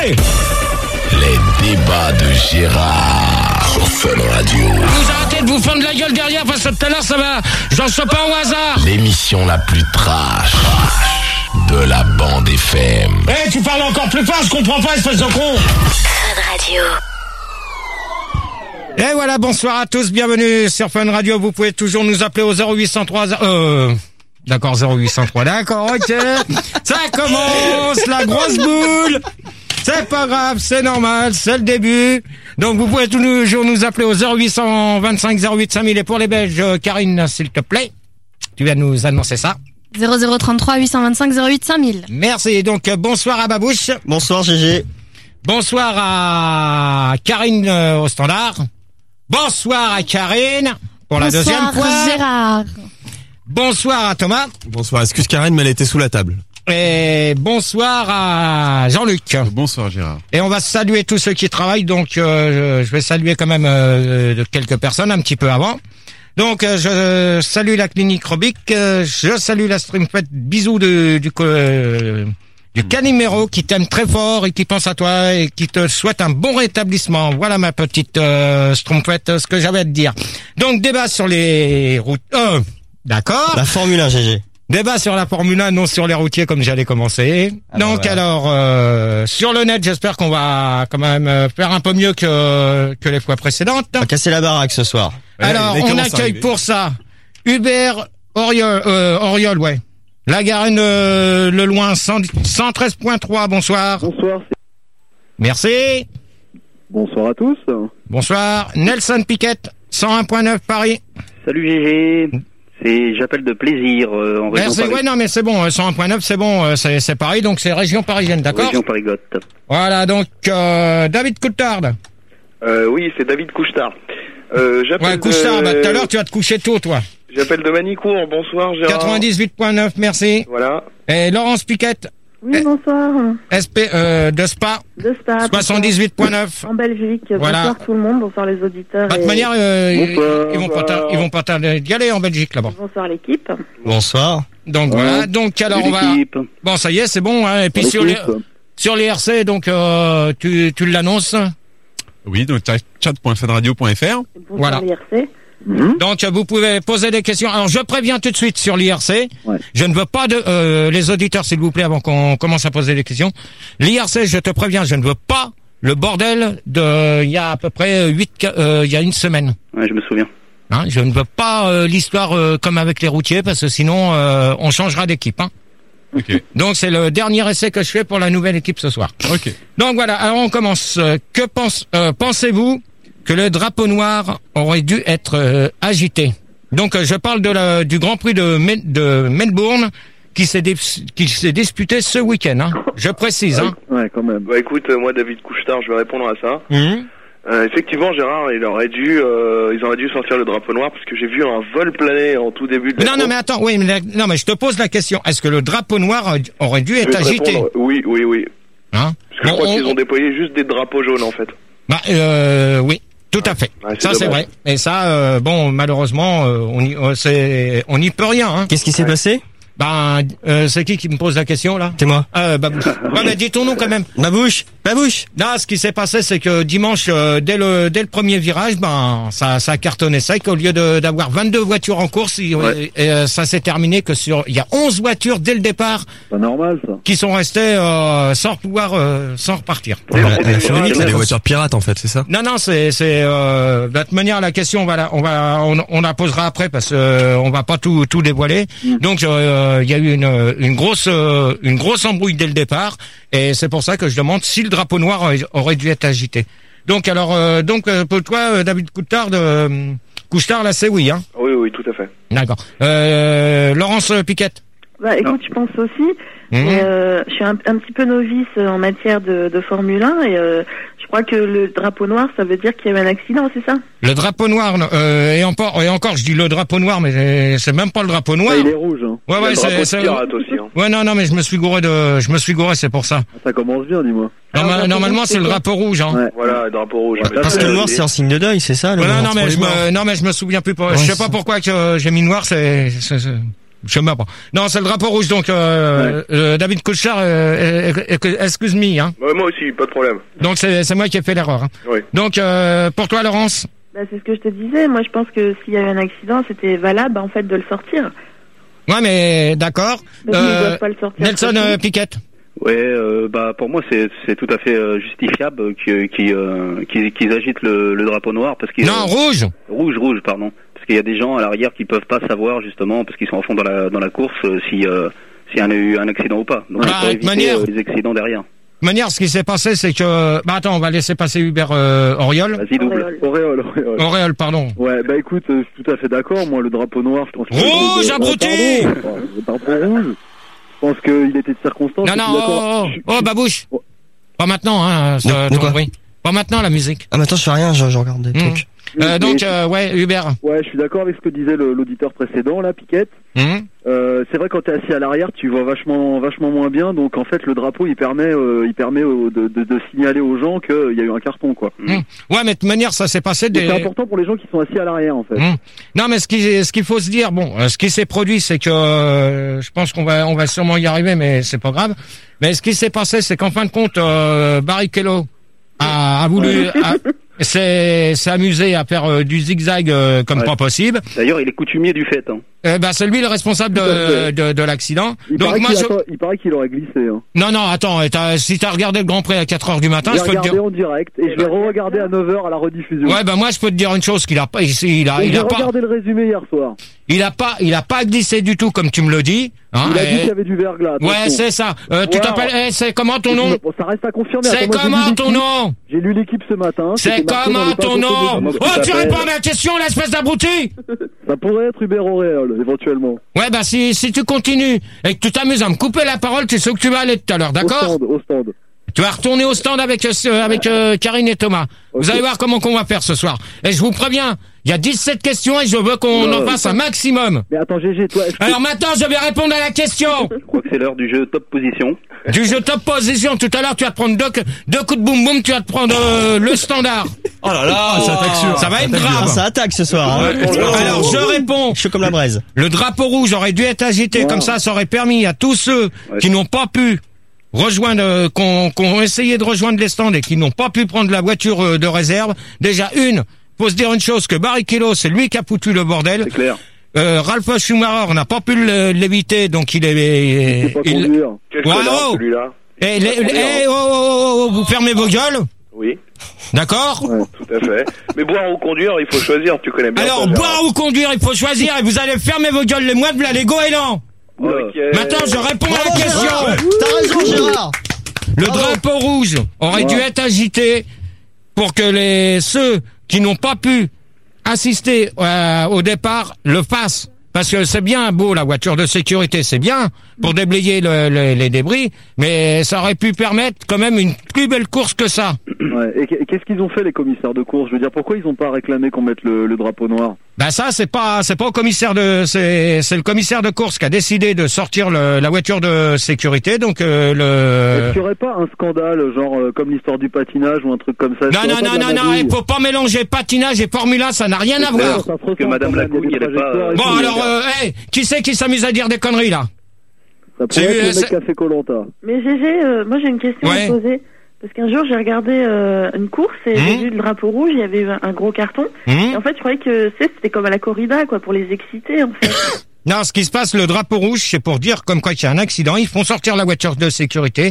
Les débats de Gérard sur Fun Radio. Vous arrêtez de vous fendre la gueule derrière parce que tout à l'heure ça va. J'en sais pas au hasard. L'émission la plus trash de la bande FM. Eh, tu parles encore plus fort, je comprends pas, espèce de con. Fun Radio. Et voilà, bonsoir à tous, bienvenue sur Fun Radio. Vous pouvez toujours nous appeler au 0803... D'accord, 0803, d'accord, ok. Ça commence, la grosse boule. C'est pas grave, c'est normal, c'est le début. Donc vous pouvez toujours nous appeler au 0825 08 5000. Et pour les Belges, Karine, s'il te plaît, tu viens nous annoncer ça. 0033 825 08 5000. Merci, donc bonsoir à Babouche. Bonsoir Gégé. Bonsoir à Karine au standard. Bonsoir à Karine pour la deuxième fois. Bonsoir Gérard. Bonsoir à Thomas. Bonsoir, excuse Karine, mais elle était sous la table. Et bonsoir à Jean-Luc. Bonsoir Gérard. Et on va saluer tous ceux qui travaillent, donc je vais saluer quand même quelques personnes un petit peu avant. Donc je salue la clinique Robic, je salue la Streamfet, bisous du Calimero qui t'aime très fort et qui pense à toi et qui te souhaite un bon rétablissement. Voilà ma petite Streamfet, ce que j'avais à te dire. Donc débat sur les routes. D'accord. La Formule 1 Gégé. Débat sur la Formule 1, non sur les routiers comme j'allais commencer. Donc voilà. Alors, sur le net, j'espère qu'on va quand même faire un peu mieux que les fois précédentes. On va casser la baraque ce soir. Alors, on accueille pour ça Hubert Auriol, ouais. La Garenne le loin 113.3, bonsoir. Bonsoir. Merci. Bonsoir à tous. Bonsoir. Nelson Piquette, 101.9 Paris. Salut Gégé. J'appelle de plaisir en région parisienne. Ouais, non, mais c'est bon, 101.9, c'est bon, c'est Paris, donc c'est région parisienne, d'accord? Région Parigotte. Voilà, donc, David Coutard. Oui, c'est David Couchetard. Ouais, Couchetard, tout à l'heure, tu vas te coucher tôt, toi. J'appelle de Manicourt, bonsoir Gérard. 98.9, merci. Voilà. Et Laurence Piquette. Oui, bonsoir. De Spa. De Spa. 78.9. En Belgique. Voilà. Bonsoir tout le monde, bonsoir les auditeurs. De toute manière, ils vont pas tarder d'y aller en Belgique, là-bas. Bonsoir l'équipe. Bonsoir. Donc voilà, donc alors on va... Bon, ça y est, c'est bon, hein. Et puis sur les RC, donc tu l'annonces. Oui, donc chat.funradio.fr. Bonsoir voilà. l'IRC. Donc vous pouvez poser des questions. Alors je préviens tout de suite sur l'IRC. Ouais. Je ne veux pas de les auditeurs, s'il vous plaît, avant qu'on commence à poser des questions. L'IRC, je te préviens, je ne veux pas le bordel de il y a à peu près il y a une semaine. Ouais, je me souviens. Hein, je ne veux pas l'histoire comme avec les routiers parce que sinon on changera d'équipe. Hein. Okay. Donc c'est le dernier essai que je fais pour la nouvelle équipe ce soir. Okay. Donc voilà, alors on commence. Que pensez-vous que le drapeau noir aurait dû être agité? Donc je parle du Grand Prix de Melbourne qui s'est disputé ce week-end. Hein. Je précise. Hein. Ouais, quand même. Bah écoute, moi David Couchetard, je vais répondre à ça. Effectivement, Gérard, ils auraient dû sortir le drapeau noir parce que j'ai vu un vol planer en tout début de la course. Non mais attends, oui, mais je te pose la question. Est-ce que le drapeau noir aurait dû être agité? Oui. Hein? Parce que je crois qu'ils ont déployé juste des drapeaux jaunes en fait. Bah oui. Tout à fait. Ouais, ça c'est vrai. Et ça, bon, malheureusement, on n'y peut rien. Hein. Qu'est-ce qui s'est passé? Ben, c'est qui me pose la question là? C'est moi. Babouche. Ouais, mais dis ton nom quand même. Babouche. Là, ce qui s'est passé, c'est que dimanche, dès le premier virage, ben, ça a cartonné sec. Au lieu d'avoir 22 voitures en course, ça s'est terminé que il y a 11 voitures dès le départ. C'est normal ça. Qui sont restées sans repartir. La Féronie, c'est des voitures pirates en fait, c'est ça? Non, c'est de toute manière la question on la posera après parce que on va pas tout dévoiler. Donc il y a eu une grosse embrouille dès le départ et c'est pour ça que je demande si le drapeau noir aurait dû être agité. Donc pour toi David Couchetard là c'est oui hein. Oui tout à fait. D'accord. Laurence Piquette. Bah écoute, je pense aussi. Je suis un petit peu novice en matière de Formule 1 et je crois que le drapeau noir, ça veut dire qu'il y a eu un accident, c'est ça? Le drapeau noir, et encore, je dis le drapeau noir, mais c'est même pas le drapeau noir. Il est rouge, hein. Ouais, c'est pirate aussi, hein. Ouais, non, mais je me suis gouré, c'est pour ça. Ça commence bien, dis-moi. Normalement, c'est le drapeau rouge, hein. Ouais. Voilà, le drapeau rouge. Parce que le noir, c'est un signe de deuil, c'est ça? Non, mais je me souviens plus. Je sais pas pourquoi que j'ai mis noir, Je sais même pas. Non, c'est le drapeau rouge, donc David Coulthard, excuse me, hein. Ouais, moi aussi, pas de problème. Donc c'est moi qui ai fait l'erreur. Hein. Oui. Donc pour toi, Laurence? Bah, c'est ce que je te disais. Moi, je pense que s'il y a eu un accident, c'était valable en fait de le sortir. Ouais, mais d'accord. Mais ils doivent pas le sortir. Nelson Piquette. Ouais, bah pour moi c'est tout à fait justifiable qu'ils agitent le drapeau noir parce qu'ils non, rouge, pardon, parce qu'il y a des gens à l'arrière qui peuvent pas savoir justement parce qu'ils sont en fond dans la course s'il y en a eu un accident ou pas. Donc pour éviter les accidents derrière. De manière, ce qui s'est passé, c'est que... Bah attends, on va laisser passer Hubert Auriol. Vas-y, double. Auréole, pardon. Ouais, bah écoute, je suis tout à fait d'accord. Moi, le drapeau noir, je pense que... Rouge, abruti! Le drapeau rouge, je pense qu'il était de circonstance. Non, oh, babouche. Pas maintenant, hein, ton bruit. Pas maintenant, la musique. Ah, maintenant, je fais rien, je regarde des trucs. Donc, ouais, Hubert. Ouais, je suis d'accord avec ce que disait l'auditeur précédent, là, Piquette. C'est vrai, quand t'es assis à l'arrière, tu vois vachement moins bien. Donc, en fait, le drapeau, il permet de signaler aux gens qu'il y a eu un carton, quoi. Ouais, mais de toute manière, ça s'est passé C'est important pour les gens qui sont assis à l'arrière, en fait. Non, mais ce qu'il faut se dire, bon, ce qui s'est produit, c'est que je pense qu'on va sûrement y arriver, mais c'est pas grave. Mais ce qui s'est passé, c'est qu'en fin de compte, Barrichello a voulu... s'est amusé à faire du zigzag comme pas possible. D'ailleurs, il est coutumier du fait. Hein. C'est lui le responsable de l'accident. Donc moi, il paraît qu'il aurait glissé. Hein. Non, attends, si t'as regardé le Grand Prix à 4h du matin, je peux te dire. J'ai regardé en direct et je l'ai re-regardé à 9h à la rediffusion. Ouais, moi je peux te dire une chose qu'il a pas, il a regardé le résumé hier soir. Il a pas glissé du tout comme tu me le dis. Hein, il a dit qu'il y avait du verglas. Ouais, c'est ça. Tu t'appelles, c'est comment ton nom? Ça reste à confirmer. C'est comment ton nom? J'ai lu l'équipe ce matin. C'est comment ton nom? Oh, tu réponds à ma question, l'espèce d'abruti! Ça pourrait être Hubert Auréole, éventuellement. Ouais, bah si tu continues et que tu t'amuses à me couper la parole, tu sais où tu vas aller tout à l'heure, d'accord? Au stand. Tu vas retourner au stand avec Karine et Thomas. Okay. Vous allez voir comment qu'on va faire ce soir. Et je vous préviens, il y a 17 questions et je veux qu'on en fasse un maximum. Mais attends, GG, toi... Alors maintenant, je vais répondre à la question. Je crois que c'est l'heure du jeu top position. Du jeu top position. Tout à l'heure, tu vas te prendre deux coups de boum boum, tu vas te prendre le standard. Oh là là, ça va être grave. Ça attaque ce soir. Hein. Alors, je réponds. Je suis comme la braise. Le drapeau rouge aurait dû être agité, comme ça aurait permis à tous ceux qui n'ont pas pu rejoindre, qu'on essayé de rejoindre les stands et qui n'ont pas pu prendre la voiture de réserve. Déjà, faut se dire une chose, que Barrichello, c'est lui qui a foutu le bordel. C'est clair. Ralph Schumacher n'a pas pu l'éviter, donc il est... Quel connard, celui-là. Vous fermez vos gueules? Oui. D'accord? Ouais, tout à fait. Mais boire ou conduire, il faut choisir, tu connais bien. Alors, boire ou conduire, il faut choisir, et vous allez fermer vos gueules les moines, là, les goélands. Okay. Maintenant, je réponds à la question. T'as raison, Gérard. Le drapeau rouge aurait dû être agité pour que ceux qui n'ont pas pu assister au départ le fassent. Parce que c'est bien beau, la voiture de sécurité, c'est bien pour déblayer les débris, mais ça aurait pu permettre quand même une plus belle course que ça. Ouais. Et qu'est-ce qu'ils ont fait, les commissaires de course? Je veux dire, pourquoi ils n'ont pas réclamé qu'on mette le drapeau noir? Ben ça, c'est pas au commissaire c'est le commissaire de course qui a décidé de sortir la voiture de sécurité, donc Est-ce qu'il n'y aurait pas un scandale, genre comme l'histoire du patinage ou un truc comme ça? Non, il faut pas mélanger patinage et Formule 1, ça n'a rien à voir. Parce que Madame Lacouille, elle est pas... Bon, alors, qui c'est qui s'amuse à dire des conneries, là? Ça pourrait être le mec qui a fait Koh-Lanta. Mais GG, moi j'ai une question à poser. Parce qu'un jour, j'ai regardé une course et j'ai vu le drapeau rouge, il y avait eu un gros carton. Et en fait, je croyais que c'était comme à la corrida, quoi, pour les exciter, en fait. Non, ce qui se passe, le drapeau rouge, c'est pour dire comme quoi qu'il y a un accident, ils font sortir la voiture de sécurité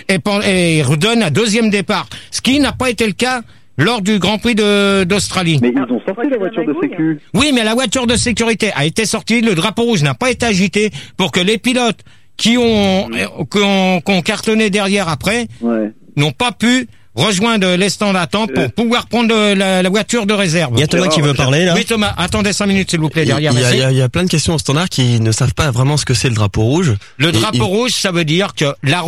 et redonnent un deuxième départ. Ce qui n'a pas été le cas lors du Grand Prix d'Australie. Mais ils ont sorti la voiture de sécu. Oui, mais la voiture de sécurité a été sortie, le drapeau rouge n'a pas été agité pour que les pilotes qui ont cartonné derrière après n'ont pas pu rejoindre les stands d'attente pour pouvoir prendre la voiture de réserve. Il y a Thomas qui veut parler, là. Oui, Thomas, attendez 5 minutes, s'il vous plaît, derrière. Il y a plein de questions au standard qui ne savent pas vraiment ce que c'est le drapeau rouge. Le drapeau rouge, ça veut dire que la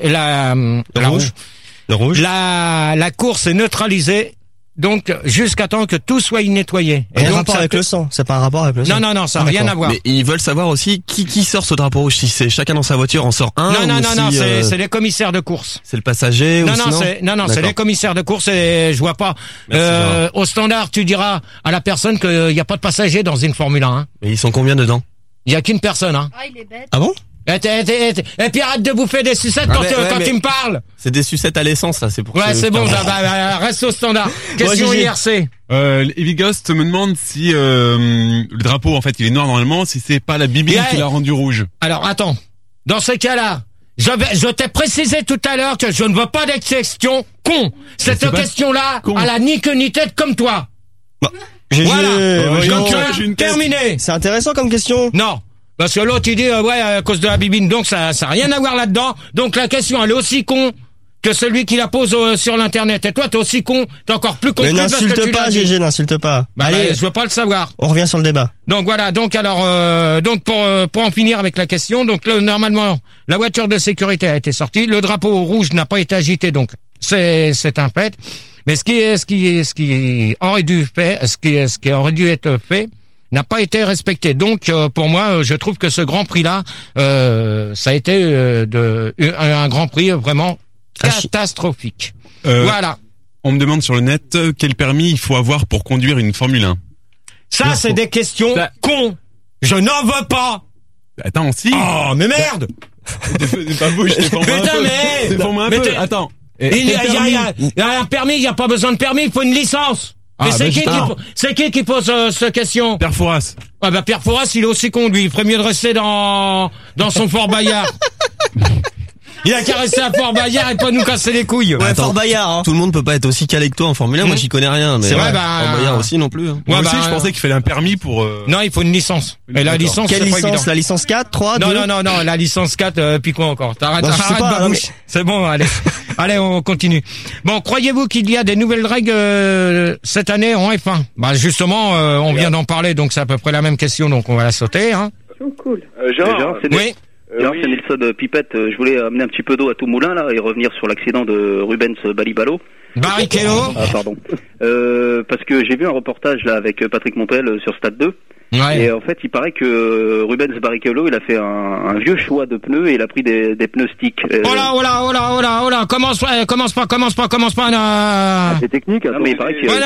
course est neutralisée. Donc, jusqu'à temps que tout soit nettoyé. Et donc, rapport avec le sang. C'est pas un rapport avec le sang. Non, ça n'a rien à voir. Mais ils veulent savoir aussi qui sort ce drapeau rouge. Si c'est chacun dans sa voiture, en sort un. Non, c'est les commissaires de course. C'est le passager ou Non, c'est les commissaires de course et je vois pas. Au standard, tu diras à la personne qu'il n'y a pas de passager dans une Formule 1. Mais ils sont combien dedans? Il y a qu'une personne, hein. Ah, il est bête. Ah bon? Et puis arrête de bouffer des sucettes quand tu me parles. C'est des sucettes à l'essence, là, c'est pour ça. Ouais, c'est bon, reste au standard. Question IRC. Heavy Ghost me demande si le drapeau, en fait, il est noir normalement, si c'est pas la bibine qui l'a rendu rouge. Alors, attends. Dans ce cas-là, je t'ai précisé tout à l'heure que je ne veux pas d'être question con. Cette question-là, elle a ni queue ni tête comme toi. Bah, voilà. Donc, terminé. C'est intéressant comme question. Non. Parce que l'autre, il dit, à cause de la bibine. Donc, ça a rien à voir là-dedans. Donc, la question, elle est aussi con que celui qui la pose sur l'internet. Et toi, t'es aussi con. T'es encore plus con. Mais n'insulte pas, GG, n'insulte pas. Allez, je veux pas le savoir. On revient sur le débat. Donc voilà. Donc alors, donc pour en finir avec la question, donc normalement, la voiture de sécurité a été sortie. Le drapeau rouge n'a pas été agité. Donc c'est un fait. Mais ce qui aurait dû être fait n'a pas été respecté. Donc pour moi, je trouve que ce Grand Prix là, ça a été un Grand Prix vraiment catastrophique. Voilà. On me demande sur le net quel permis il faut avoir pour conduire une Formule 1. Ça, c'est des questions cons. Je n'en veux pas. Attends, si. Oh, mais merde. Pas vous, je t'ai formé un peu. Putain, mais. Défends-moi un peu. Attends. Il y a un permis, il n'y a pas besoin de permis, il faut une licence. Mais c'est qui pose cette question? Pierre Fouras. Ah bah Pierre Fouras, il est aussi conduit. Il ferait mieux de rester dans son Fort Bayard. Il a qu'à rester à Fort Bayard et pas nous casser les couilles. Ouais, Fort Bayard, hein. Tout le monde peut pas être aussi calé que toi en Formule 1. Moi, j'y connais rien. Mais c'est vrai, Fort Bayard aussi non plus. Hein. Moi aussi, je pensais qu'il fallait un permis pour. Non, il faut une licence. Et la licence, quelle c'est licence? pas évident. La licence 4, 3, 2? Non, la licence 4, puis quoi encore? T'arrêtes, pas, bouche. C'est bon, allez. Allez, on continue. Bon, croyez-vous qu'il y a des nouvelles règles cette année en F1? Bah justement, on vient d'en parler, donc c'est à peu près la même question, donc on va la sauter, hein. Cool. Gérard, c'est oui. c'est Nelson Pipette. Je voulais amener un petit peu d'eau à tout moulin là et revenir sur l'accident de Rubens Barrichello. Barrichello. Ah pardon. Parce que j'ai vu un reportage là avec Patrick Montel sur Stade 2. Ouais. Et en fait, il paraît que Rubens Barrichello, il a fait un vieux choix de pneus et il a pris des pneus stick. Oh là, commence pas. C'est technique. Non, mais il paraît que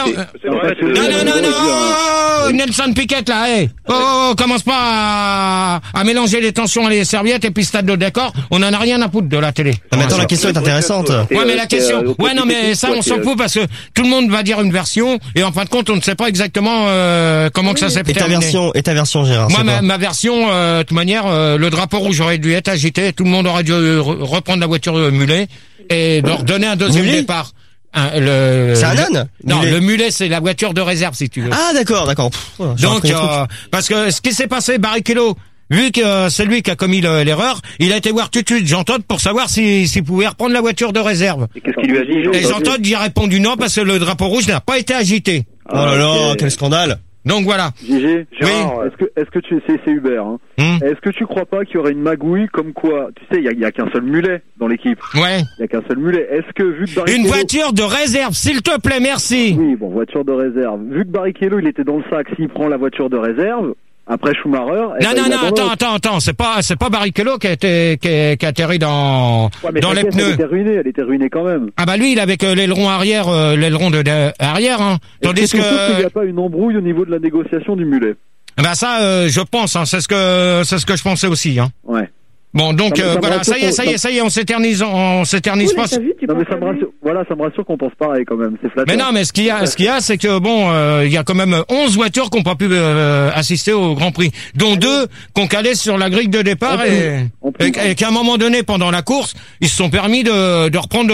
Non, Nelson Piquet là, commence pas à mélanger les tensions et les serviettes et puis Stade de d'accord, on en a rien à foutre de la télé. Mais attends, la question est intéressante. Ouais, mais la question, non, mais ça on s'en fout parce que tout le monde va dire une version et en fin de compte on ne sait pas exactement comment que ça s'est terminé. Et ta version, Gérard? Moi, ma version, de toute manière, le drapeau rouge aurait dû être agité, tout le monde aurait dû reprendre la voiture mulet et leur donner un deuxième départ. C'est un âne? Non, le mulet, c'est la voiture de réserve, si tu veux. Ah, d'accord. Donc, parce que ce qui s'est passé, Barrichello, vu que c'est lui qui a commis l'erreur, il a été voir tout de suite Jean-Todt pour savoir s'il pouvait reprendre la voiture de réserve. Et qu'est-ce qu'il lui a dit? Et Jean-Todt y a répondu non parce que le drapeau rouge n'a pas été agité. Oh là là, quel scandale. Donc voilà. Gégé, Gérard, est-ce que tu c'est Hubert, hein. Est-ce que tu crois pas qu'il y aurait une magouille comme quoi, tu sais, il y a qu'un seul mulet dans l'équipe. Ouais. Il y a qu'un seul mulet. Est-ce que vu que Barrichello... Une voiture de réserve, s'il te plaît, merci. Oui, bon, voiture de réserve. Vu que Barrichello, il était dans le sac, s'il prend la voiture de réserve, après Schumacher... Non, attends, c'est pas Barrichello qui a atterri dans les pneus. Elle était ruinée quand même. Ah bah lui, il avait l'aileron arrière, l'aileron arrière, hein. Tandis que... il n'y a pas une embrouille au niveau de la négociation du mulet. Bah ça, je pense, hein, c'est ce que je pensais aussi, hein. Ouais. Bon, donc voilà, ça y est, on s'éternise pas. Non mais ça me rassure qu'on pense pareil quand même, c'est flatteur. Mais non, mais ce qu'il y a, c'est que bon, il y a quand même 11 voitures qui n'ont pas pu assister au Grand Prix, dont 2 qu'on calait sur la grille de départ et qu'à un moment donné, pendant la course, ils se sont permis de reprendre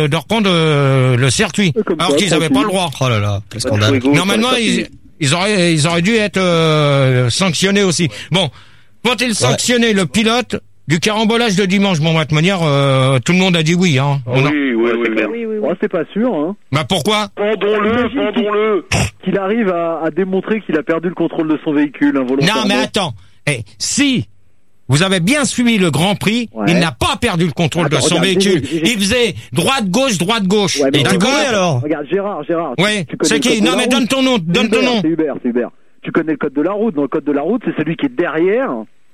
le circuit, alors qu'ils n'avaient pas le droit. Oh là là, quel scandale. Normalement, ils auraient dû être sanctionnés aussi. Bon, faut-il sanctionner le pilote du carambolage de dimanche? Bon, de toute manière, tout le monde a dit oui, hein. Oui, c'est clair. Oh, c'est pas sûr, hein. Bah pourquoi? Pendons-le. Qu'il arrive à démontrer qu'il a perdu le contrôle de son véhicule involontairement. Non, mais attends. Si vous avez bien suivi le Grand Prix, il n'a pas perdu le contrôle de son véhicule. Il faisait droite-gauche. Ouais, et tu connais alors? Regarde, Gérard. Oui, c'est qui? Non, mais donne ton nom. C'est Hubert. Tu connais le code de la route. Dans le code de la route, c'est celui qui est derrière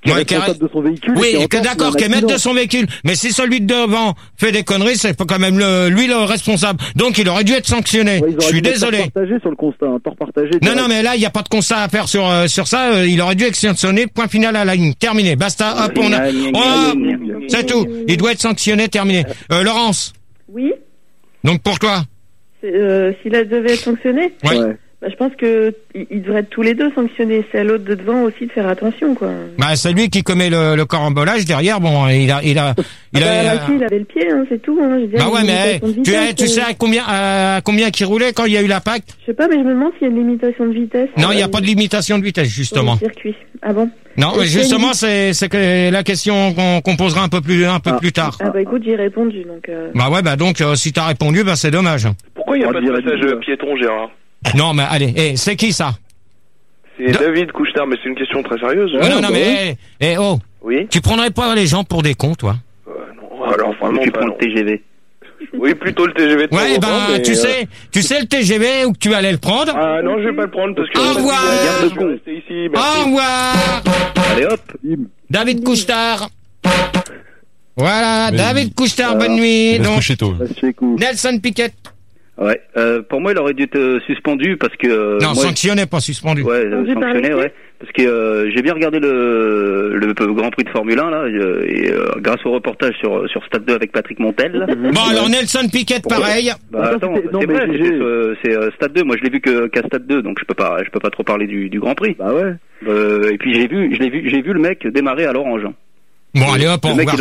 qui est responsable de son véhicule. Oui, d'accord, qui est maître de son véhicule. Mais si celui de devant fait des conneries, c'est quand même lui le responsable. Donc il aurait dû être sanctionné. Ouais, je suis désolé. Tort partagé sur le constat, tort partagé. Non, mais là il y a pas de constat à faire sur ça. Il aurait dû être sanctionné. Point final à la ligne. Terminé. Basta. Hop, c'est tout. Il doit être sanctionné. Terminé. Laurence. Oui. Donc pour toi. S'il devait être sanctionné. Ouais. Bah, je pense que ils devraient être tous les deux sanctionnés. C'est à l'autre de devant aussi de faire attention, quoi. Bah, c'est lui qui commet le carambolage derrière. Bon, il avait le pied, hein, c'est tout. Hein. Je veux dire, bah ouais, mais tu sais à combien qu'il roulait quand il y a eu l'impact? Je sais pas, mais je me demande s'il y a une limitation de vitesse. Non, il n'y a pas de limitation de vitesse, justement. Sur le circuit. Ah bon? Non, justement, c'est que la question qu'on posera un peu plus tard. Ah bah écoute, j'ai répondu, donc. Bah ouais, bah donc si t'as répondu, bah c'est dommage. Pourquoi il n'y a pas de passage piéton, Gérard? Non, mais allez, c'est qui ça? C'est David Couchetard, mais c'est une question très sérieuse. Non, mais oui. Tu prendrais pas les gens pour des cons, toi? Non, alors vraiment. Tu prends le TGV. Oui, plutôt le TGV. Ouais, ben tu sais le TGV où que tu allais le prendre? Ah non, je vais pas le prendre parce que. Au revoir. Je vais rester ici. Au revoir. Allez hop. David Couchetard. Voilà, David Couchetard, bonne nuit. Donc, Nelson Piquet. Ouais, pour moi il aurait dû être suspendu parce que non, sanctionné, pas suspendu. Ouais, sanctionné, ouais, parce que j'ai bien regardé le Grand Prix de Formule 1 là et grâce au reportage sur Stade 2 avec Patrick Montel. Bon alors Nelson Piquet pareil. Bah attends, c'est vrai, c'est Stade 2. Moi je l'ai vu qu'à Stade 2, donc je peux pas trop parler du Grand Prix. Bah ouais. Et puis j'ai vu le mec démarrer à l'orange. Bon, allez hop, au revoir.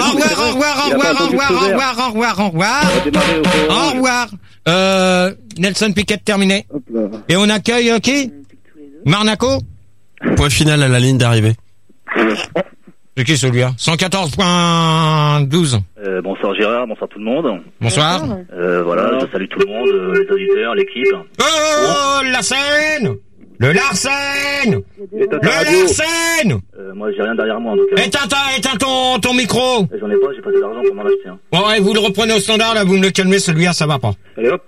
Au revoir. Nelson Piquet terminé. Et on accueille qui? Marnaco? Point final à la ligne d'arrivée. C'est qui celui-là? 114.12. Bonsoir Gérard, bonsoir tout le monde. Bonsoir. Voilà, je salue tout le monde, les auditeurs, l'équipe. Oh, la scène! Le Larsen! Le Larsen! Moi, j'ai rien derrière moi, en tout cas. Éteins ton micro! J'en ai pas, j'ai pas de l'argent pour m'en acheter. Hein. Bon, ouais, vous le reprenez au standard, là, vous me le calmez, celui-là, ça va pas. Allez, hop.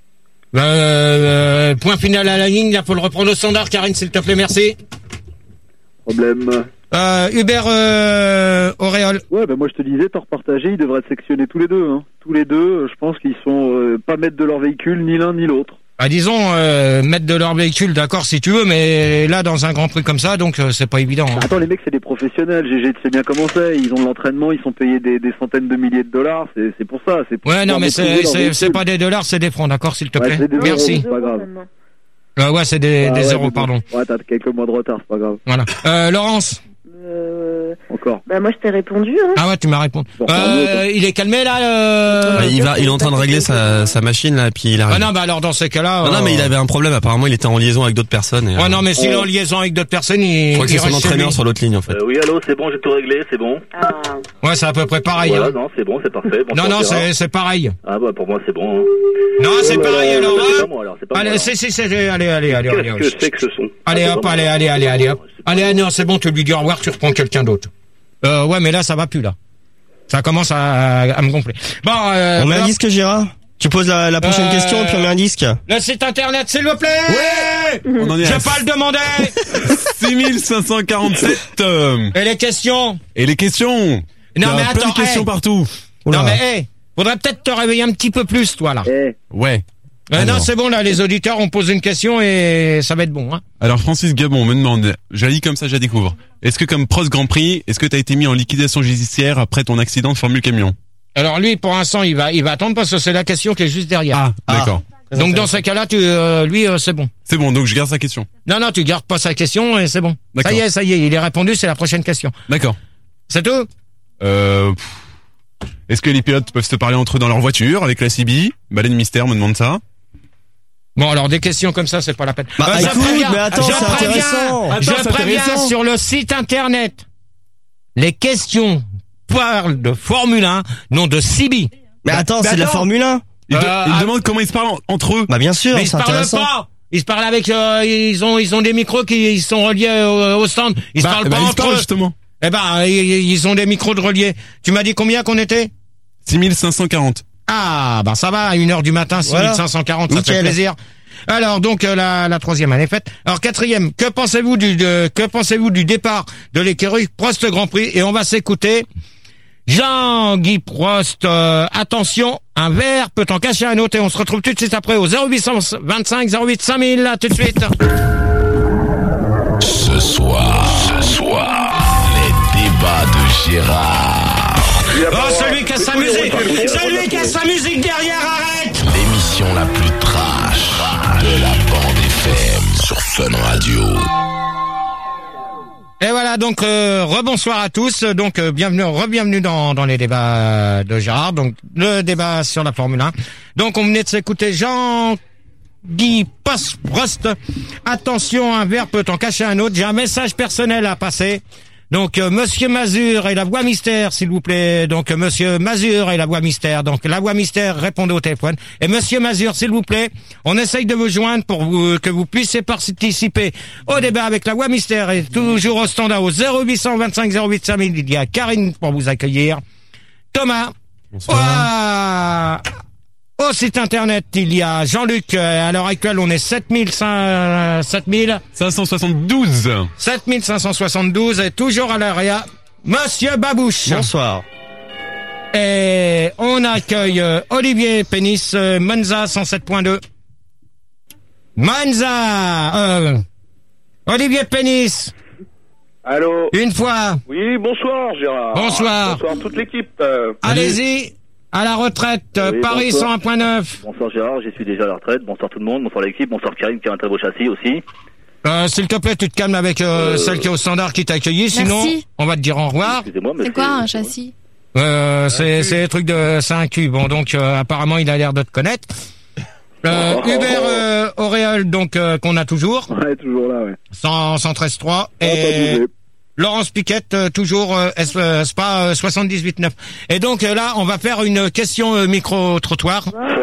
Point final à la ligne, là, faut le reprendre au standard, Karine, s'il te plaît, merci. Problème. Hubert, Auréole. Ouais, bah moi, je te disais, tort partagé, ils devraient être sectionnés tous les deux, hein. Tous les deux, je pense qu'ils sont pas maîtres de leur véhicule, ni l'un ni l'autre. Bah disons mettre de leur véhicule, d'accord si tu veux, mais là dans un Grand Prix comme ça, donc c'est pas évident. Hein. Attends, les mecs c'est des professionnels, GG, tu sais bien comment c'est, ils ont de l'entraînement, ils sont payés des centaines de milliers de dollars, c'est pour ça. C'est pour non mais c'est pas des dollars, c'est des francs, d'accord s'il te plaît. Merci. C'est pas grave. Ouais c'est des zéros, pardon. Ouais, t'as quelques mois de retard, c'est pas grave. Voilà. Laurence. Encore. Bah moi je t'ai répondu. Hein. Ah ouais, tu m'as répondu. Il est calmé là. Il est en train de régler sa machine là, puis il arrive. Ah non, bah alors dans ces cas-là. Non, mais il avait un problème. Apparemment, il était en liaison avec d'autres personnes. Ouais, non, mais s'il est en liaison avec d'autres personnes, je crois que c'est son entraîneur sur l'autre ligne en fait. Oui, allô, c'est bon, j'ai tout réglé, c'est bon. Ouais, c'est à peu près pareil. Voilà, hein. non, c'est bon, c'est parfait. Bon, non, c'est pareil. Ah bah pour moi c'est bon. Hein. Non, c'est pareil alors. C'est pas moi. Allez, allez. Qu'est-ce que c'est que ce son? Allez hop, allez hop. Allez, non, c'est bon, tu lui dis au revoir, tu reprends quelqu'un d'autre. Ouais, mais là, ça va plus, là. Ça commence à me gonfler. Bon, on met un disque, Gérard? Tu poses la prochaine question et puis on met un disque. Le site internet, s'il vous plaît! Ouais! On en est je vais pas le demander! 6547. Et les questions? Non, mais attends, plein de questions partout. Non, mais faudrait peut-être te réveiller un petit peu plus, toi, là. Ouais. Non, c'est bon, là, les auditeurs ont posé une question et ça va être bon, hein. Alors, Francis Gabon me demande, j'allie comme ça, je la découvre. Est-ce que comme Prost Grand Prix, est-ce que t'as été mis en liquidation judiciaire après ton accident de Formule Camion? Alors lui, pour l'instant, il va attendre parce que c'est la question qui est juste derrière. Ah, d'accord. Donc dans ce cas-là, lui, c'est bon. C'est bon, donc je garde sa question. Non, tu gardes pas sa question et c'est bon. D'accord. Ça y est, il est répondu, c'est la prochaine question. D'accord. C'est tout? Est-ce que les pilotes peuvent se parler entre eux dans leur voiture avec la CB? Baleine Mystère me demande ça. Bon, alors des questions comme ça, c'est pas la peine. Écoute, mais attends, c'est intéressant. Je préviens sur le site internet. Les questions parlent de Formule 1, non de CB. Mais attends, c'est de la Formule 1. Ils demandent comment ils se parlent entre eux. Bah bien sûr, mais ils se parlent pas. Ils se parlent avec ils ont des micros qui sont reliés au stand. Ils se parlent pas entre eux justement. Ils ont des micros de reliés. Tu m'as dit combien qu'on était? 6540. Ah, ça va, à 1h du matin, 6540, ça fait plaisir. Alors donc la troisième année faite. Alors quatrième, que pensez-vous du départ de l'écurie Prost Grand Prix? Et on va s'écouter Jean-Guy Prost. Attention, un verre peut en cacher un autre, et on se retrouve tout de suite après au 0825 08 5000. À tout de suite. Ce soir, les débats de Gérard. Oh, celui qui a sa musique derrière, arrête. L'émission la plus trash de la bande FM sur Fun Radio. Et voilà, donc rebonsoir à tous. Donc bienvenue dans les débats de Gérard. Donc le débat sur la Formule 1. Donc on venait de s'écouter Jean-Guy Prost. Attention, un verre peut en cacher un autre. J'ai un message personnel à passer. Donc Monsieur Mazur et la voix mystère, s'il vous plaît. Donc Monsieur Mazur et la voix mystère. Donc la voix mystère, répondez au téléphone. Et Monsieur Mazur, s'il vous plaît, on essaye de vous joindre pour que vous puissiez participer au débat avec la voix mystère, et toujours au standard au 0825 08 5000. Il y a Karine pour vous accueillir. Thomas. Bonsoir. Au site internet, il y a Jean-Luc. À l'heure actuelle, on est 7572 et toujours à l'area, Monsieur Babouche. Bonsoir. Et on accueille Olivier Pénis, Monza 107.2. Olivier Pénis. Allô. Une fois. Oui, bonsoir Gérard. Bonsoir. Bonsoir toute l'équipe. Allez-y. À la retraite, Oui, Paris bonsoir. 101.9. Bonsoir Gérard, je suis déjà à la retraite. Bonsoir tout le monde, bonsoir l'équipe, bonsoir Karine qui a un très beau châssis aussi. S'il te plaît, tu te calmes avec celle qui est au standard qui t'a accueilli, sinon on va te dire au revoir. Excusez-moi, mais C'est quoi un châssis? C'est des trucs c'est un cul. Bon, donc apparemment il a l'air de te connaître. Hubert Auréole, donc qu'on a toujours. Ouais, toujours là, ouais. 113.3 et Laurence Piquette, toujours Spa 78.9. Et donc là, on va faire une question micro-trottoir.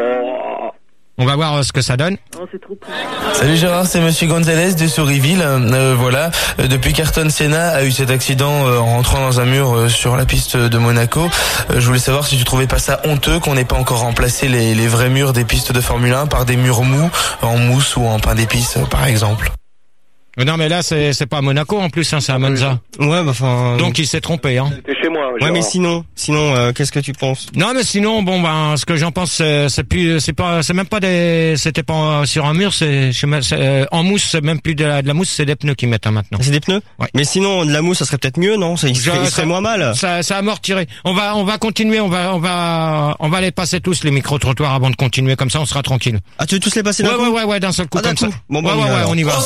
On va voir ce que ça donne. Oh, c'est trop cool. Salut Gérard, c'est Monsieur Gonzalez de Sourisville. Voilà, depuis qu'Ayrton Senna a eu cet accident en rentrant dans un mur sur la piste de Monaco, je voulais savoir si tu trouvais pas ça honteux qu'on n'ait pas encore remplacé les vrais murs des pistes de Formule 1 par des murs mous, en mousse ou en pain d'épices par exemple. Non mais là c'est pas à Monaco en plus, hein, c'est à Monza. Ouais, bah enfin. Donc il s'est trompé, hein. C'était chez moi. Ouais, mais sinon, qu'est-ce que tu penses? Non mais sinon, bon ben, ce que j'en pense, c'est même pas c'était pas sur un mur, c'est en mousse, c'est même plus de la mousse, c'est des pneus qu'ils mettent maintenant. C'est des pneus? Ouais. Mais sinon, de la mousse, ça serait peut-être mieux, non? Il serait moins mal. Ça a amortiré. On va continuer, on va les passer tous les micro-trottoirs avant de continuer, comme ça on sera tranquille. Ah, tu veux tous les passer d'un coup? Ouais, d'un seul coup, comme ça. Bon, ouais, on y va.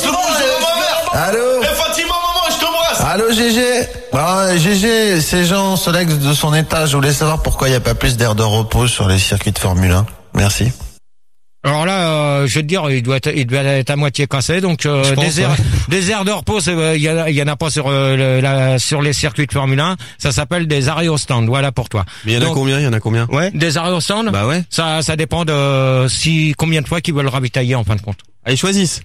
Allô Fatima, maman, je t'embrasse. Allô GG. GG, c'est Jean Solex de son étage. Je voulais savoir pourquoi il n'y a pas plus d'air de repos sur les circuits de Formule 1. Merci. Alors là, je vais te dire, il doit être à moitié cassé, donc des aires de repos, il y en a pas sur les circuits de Formule 1. Ça s'appelle des arrêts au stand. Voilà pour toi. Mais il y en a combien? Ouais. Des arrêts au stand. Bah ouais. Ça dépend de combien de fois qu'ils veulent ravitailler en fin de compte. Ah, ils choisissent.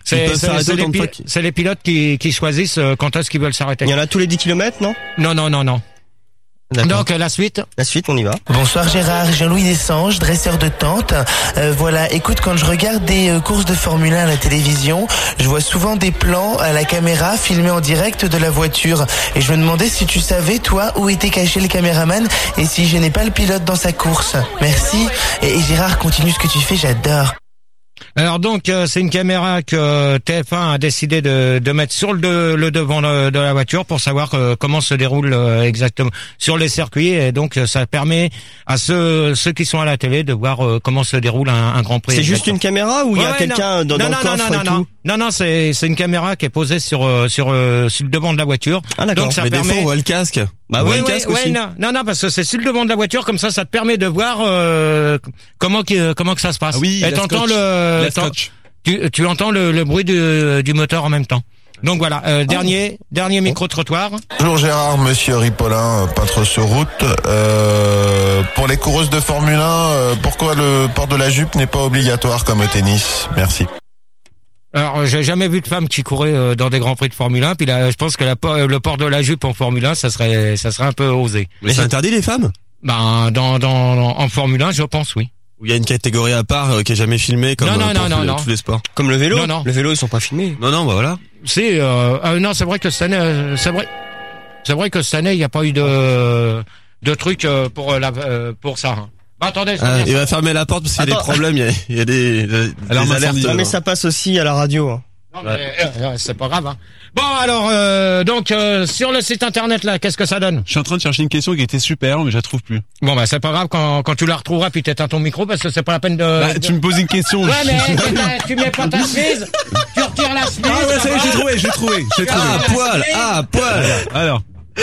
C'est les pilotes qui choisissent quand est-ce qu'ils veulent s'arrêter. Il y en a tous les 10 km, non? Non. Donc la suite, on y va. Bonsoir Gérard, Jean-Louis Dessanges, dresseur de tente. Voilà, écoute, quand je regarde des courses de Formule 1 à la télévision, je vois souvent des plans à la caméra filmés en direct de la voiture. Et je me demandais si tu savais, toi, où était caché le caméraman et si je n'ai pas le pilote dans sa course. Merci. Et Gérard, continue ce que tu fais, j'adore. Alors donc c'est une caméra que TF1 a décidé de mettre sur le devant de la voiture pour savoir comment se déroule exactement sur les circuits, et donc ça permet à ceux qui sont à la télé de voir comment se déroule un Grand Prix. C'est juste une caméra ou il y a quelqu'un dans le coffre et tout? Non, c'est une caméra qui est posée sur le devant de la voiture. Ah d'accord. Donc ça mais permet... des fois on voit le casque. Bah ouais, le casque aussi. Non, parce que c'est sur le devant de la voiture, comme ça te permet de voir comment que ça se passe. Ah oui, et t'entends tu entends le bruit du moteur en même temps. Donc voilà, dernier micro-trottoir. Bonjour Gérard, Monsieur Ripollin, peintre sur route. Pour les coureuses de Formule 1, pourquoi le port de la jupe n'est pas obligatoire comme au tennis? Merci. Alors, j'ai jamais vu de femme qui courait dans des grands prix de Formule 1. Puis là, je pense que le port de la jupe en Formule 1, ça serait un peu osé. Mais c'est interdit les femmes? Ben, en Formule 1, je pense, oui. Où il y a une catégorie à part qui est jamais filmée comme non. tous les sports. Comme le vélo. Non. Le vélo, ils sont pas filmés. Non, bah voilà. C'est non, c'est vrai que cette année, c'est vrai que cette année, il n'y a pas eu de truc pour ça. Hein. Bah, attendez. Il va fermer la porte parce qu'il y a des problèmes. Il y a des alertes. Non, mais ça passe aussi à la radio. Hein. Non, mais c'est pas grave. Hein. Bon, alors donc sur le site internet là, qu'est-ce que ça donne? Je suis en train de chercher une question qui était super, mais je la trouve plus. Bon bah c'est pas grave quand tu la retrouveras, puis t'éteins ton micro parce que c'est pas la peine de. Tu me poses une question. Ouais mais tu mets pas ta chemise, tu retires la chemise. Ah ouais, ça y est, j'ai trouvé. Ah, poil. Alors.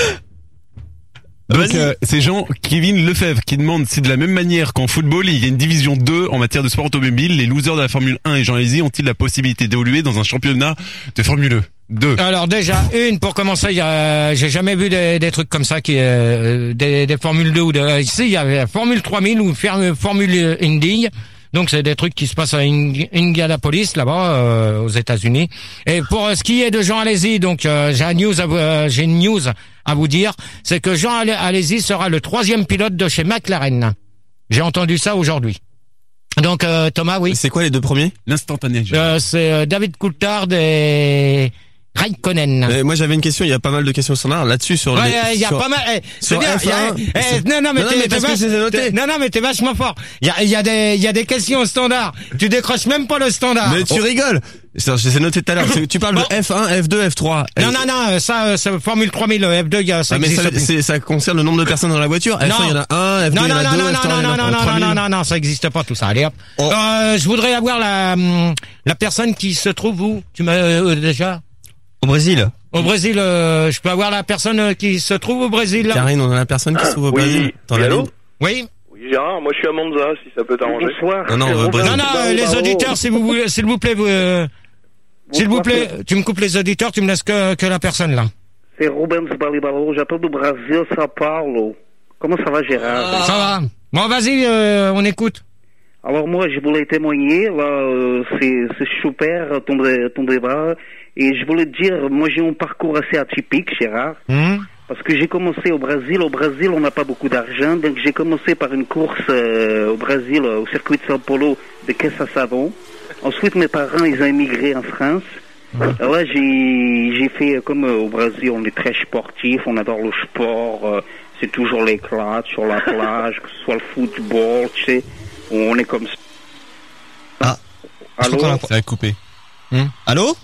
Donc c'est Jean-Kevin Lefebvre qui demande si de la même manière qu'en football il y a une division 2 en matière de sport automobile, les losers de la Formule 1 et Jean Alesi ont-ils la possibilité d'évoluer dans un championnat de Formule 2? Alors déjà pour commencer, j'ai jamais vu des trucs comme ça qui des Formule 2 ou ici il y avait Formule 3000 ou Formule Indy. Donc c'est des trucs qui se passent à Indianapolis là-bas aux États-Unis. Et pour ce qui est de Jean Alesi, donc j'ai une news à vous dire, c'est que Jean Alesi sera le 3e pilote de chez McLaren. J'ai entendu ça aujourd'hui. Donc Thomas, oui. C'est quoi les 2 premiers? L'instantané. C'est David Coulthard et Raikkonen. Moi j'avais une question, il y a pas mal de questions standards là-dessus sur il y a pas mal sur F1. Non mais t'es vachement fort. Il y a des questions standards. Tu décroches même pas le standard. Mais tu rigoles. C'est noté tout à l'heure. Tu parles de F1, F2, F3. Non, ça Formule 3000, F2, ça existe. Ça concerne le nombre de personnes dans la voiture. F1, il y en a un, F2, il y en a deux, F3, il y en a non, ça existe pas tout ça. Allez hop. Je voudrais avoir la personne qui se trouve où? Tu m'as déjà? Au Brésil. Au Brésil, je peux avoir la personne qui se trouve au Brésil. Karine, on a la personne qui se trouve au Brésil. Allô? Oui. Oui, Gérard, moi je suis à Monza, si ça peut t'arranger. Bonsoir. Non, les auditeurs, s'il vous plaît, tu me coupes les auditeurs, tu me laisses que la personne là. C'est Rubens Balibalo, j'appelle du Brésil, Sao Paulo. Comment ça va, Gérard? Ça va. Bon, vas-y, on écoute. Alors moi, je voulais témoigner, là, c'est super ton débat, et je voulais te dire, moi j'ai un parcours assez atypique, Gérard, parce que j'ai commencé au Brésil, on n'a pas beaucoup d'argent, donc j'ai commencé par une course au Brésil, au circuit de São Paulo, de caisse à savon. Ensuite, mes parents, ils ont émigré en France. Alors là, j'ai fait, comme au Brésil, on est très sportif, on adore le sport, c'est toujours l'éclat sur la plage, que ce soit le football, tu sais. On est comme ça. Ah. Allô? Ça a coupé. Allô?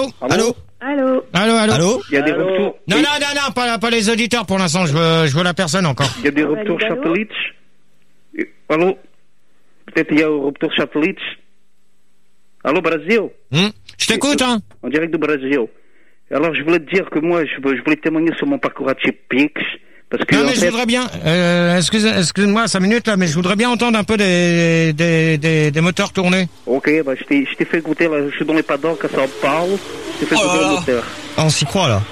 Il y a des retours. Non, pas les auditeurs pour l'instant, je veux la personne encore. Il y a des retours satellites. Allô? Peut-être il y a un retour satellite. Allô, Brésil? Je t'écoute, hein? En direct du Brésil. Alors, je voulais te dire que moi, je voulais témoigner sur mon parcours atypique. Parce que, non, mais je voudrais bien, excuse-moi 5 minutes là, mais je voudrais bien entendre un peu des moteurs tournés. Ok, bah, je t'ai fait goûter, là, je suis dans les paddocks à São Paulo, je t'ai fait goûter le moteur. Ah, on s'y croit, là.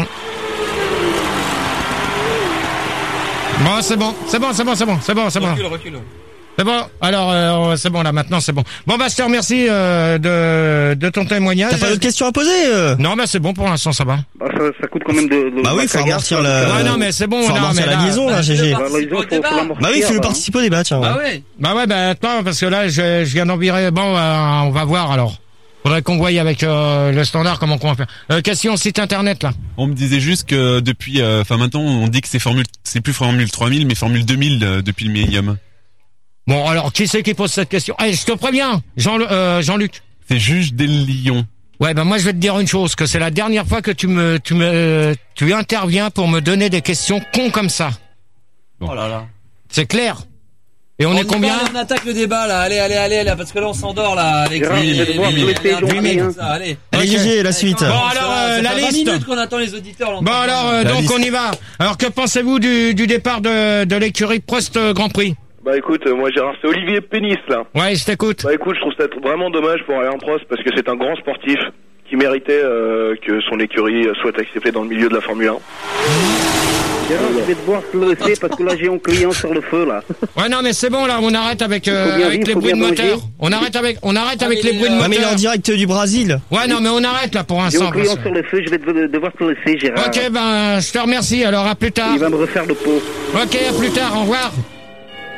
Bon, c'est bon. Recule. C'est bon, alors c'est bon là, maintenant c'est bon. Bon bah je te remercie de ton témoignage. T'as pas d'autres questions à poser Non mais c'est bon pour l'instant, ça va. Bah, ça coûte quand même de bah oui, faut amortir Ouais, non mais c'est bon. Faut amortir la liaison là, GG. Bah oui, faut participer au débat, tiens. Bah attends, parce que là je viens d'envirer. Bon, on va voir alors. Faudrait qu'on voie avec le standard comment on va faire. Question site internet là. On me disait juste que depuis, maintenant on dit que c'est plus Formule 3000 mais Formule 2000 depuis le millénium. Bon, alors, qui c'est qui pose cette question? Je te préviens, Jean-Luc. C'est Juge des Lions. Ouais, moi, je vais te dire une chose, que c'est la dernière fois que tu interviens pour me donner des questions cons comme ça. Bon. Oh là là. C'est clair. Et on est combien? On attaque le débat, là. Allez, là, parce que là, on s'endort, là, avec allez. Allez, GG, la suite. Bon, alors, la liste. 20 minutes qu'on attend les auditeurs. Bon, alors, donc, on y va. Alors, que pensez-vous du départ de l'écurie Prost Grand Prix? Bah écoute, moi Gérard, c'est Olivier Pénis là. Ouais, je t'écoute. Bah écoute, je trouve ça vraiment dommage pour Alain Prost parce que c'est un grand sportif qui méritait que son écurie soit acceptée dans le milieu de la Formule 1. Gérard, je vais devoir te laisser parce que là j'ai un client sur le feu là. Ouais non mais c'est bon là, on arrête avec les bruits de moteur. On arrête avec les bruits de moteur. Mais il est en direct du Brésil. Ouais non mais on arrête là pour l'instant. J'ai un client sur le feu, je vais devoir te laisser Gérard. Ok je te remercie, alors à plus tard. Il va me refaire le pot. Ok, à plus tard, au revoir.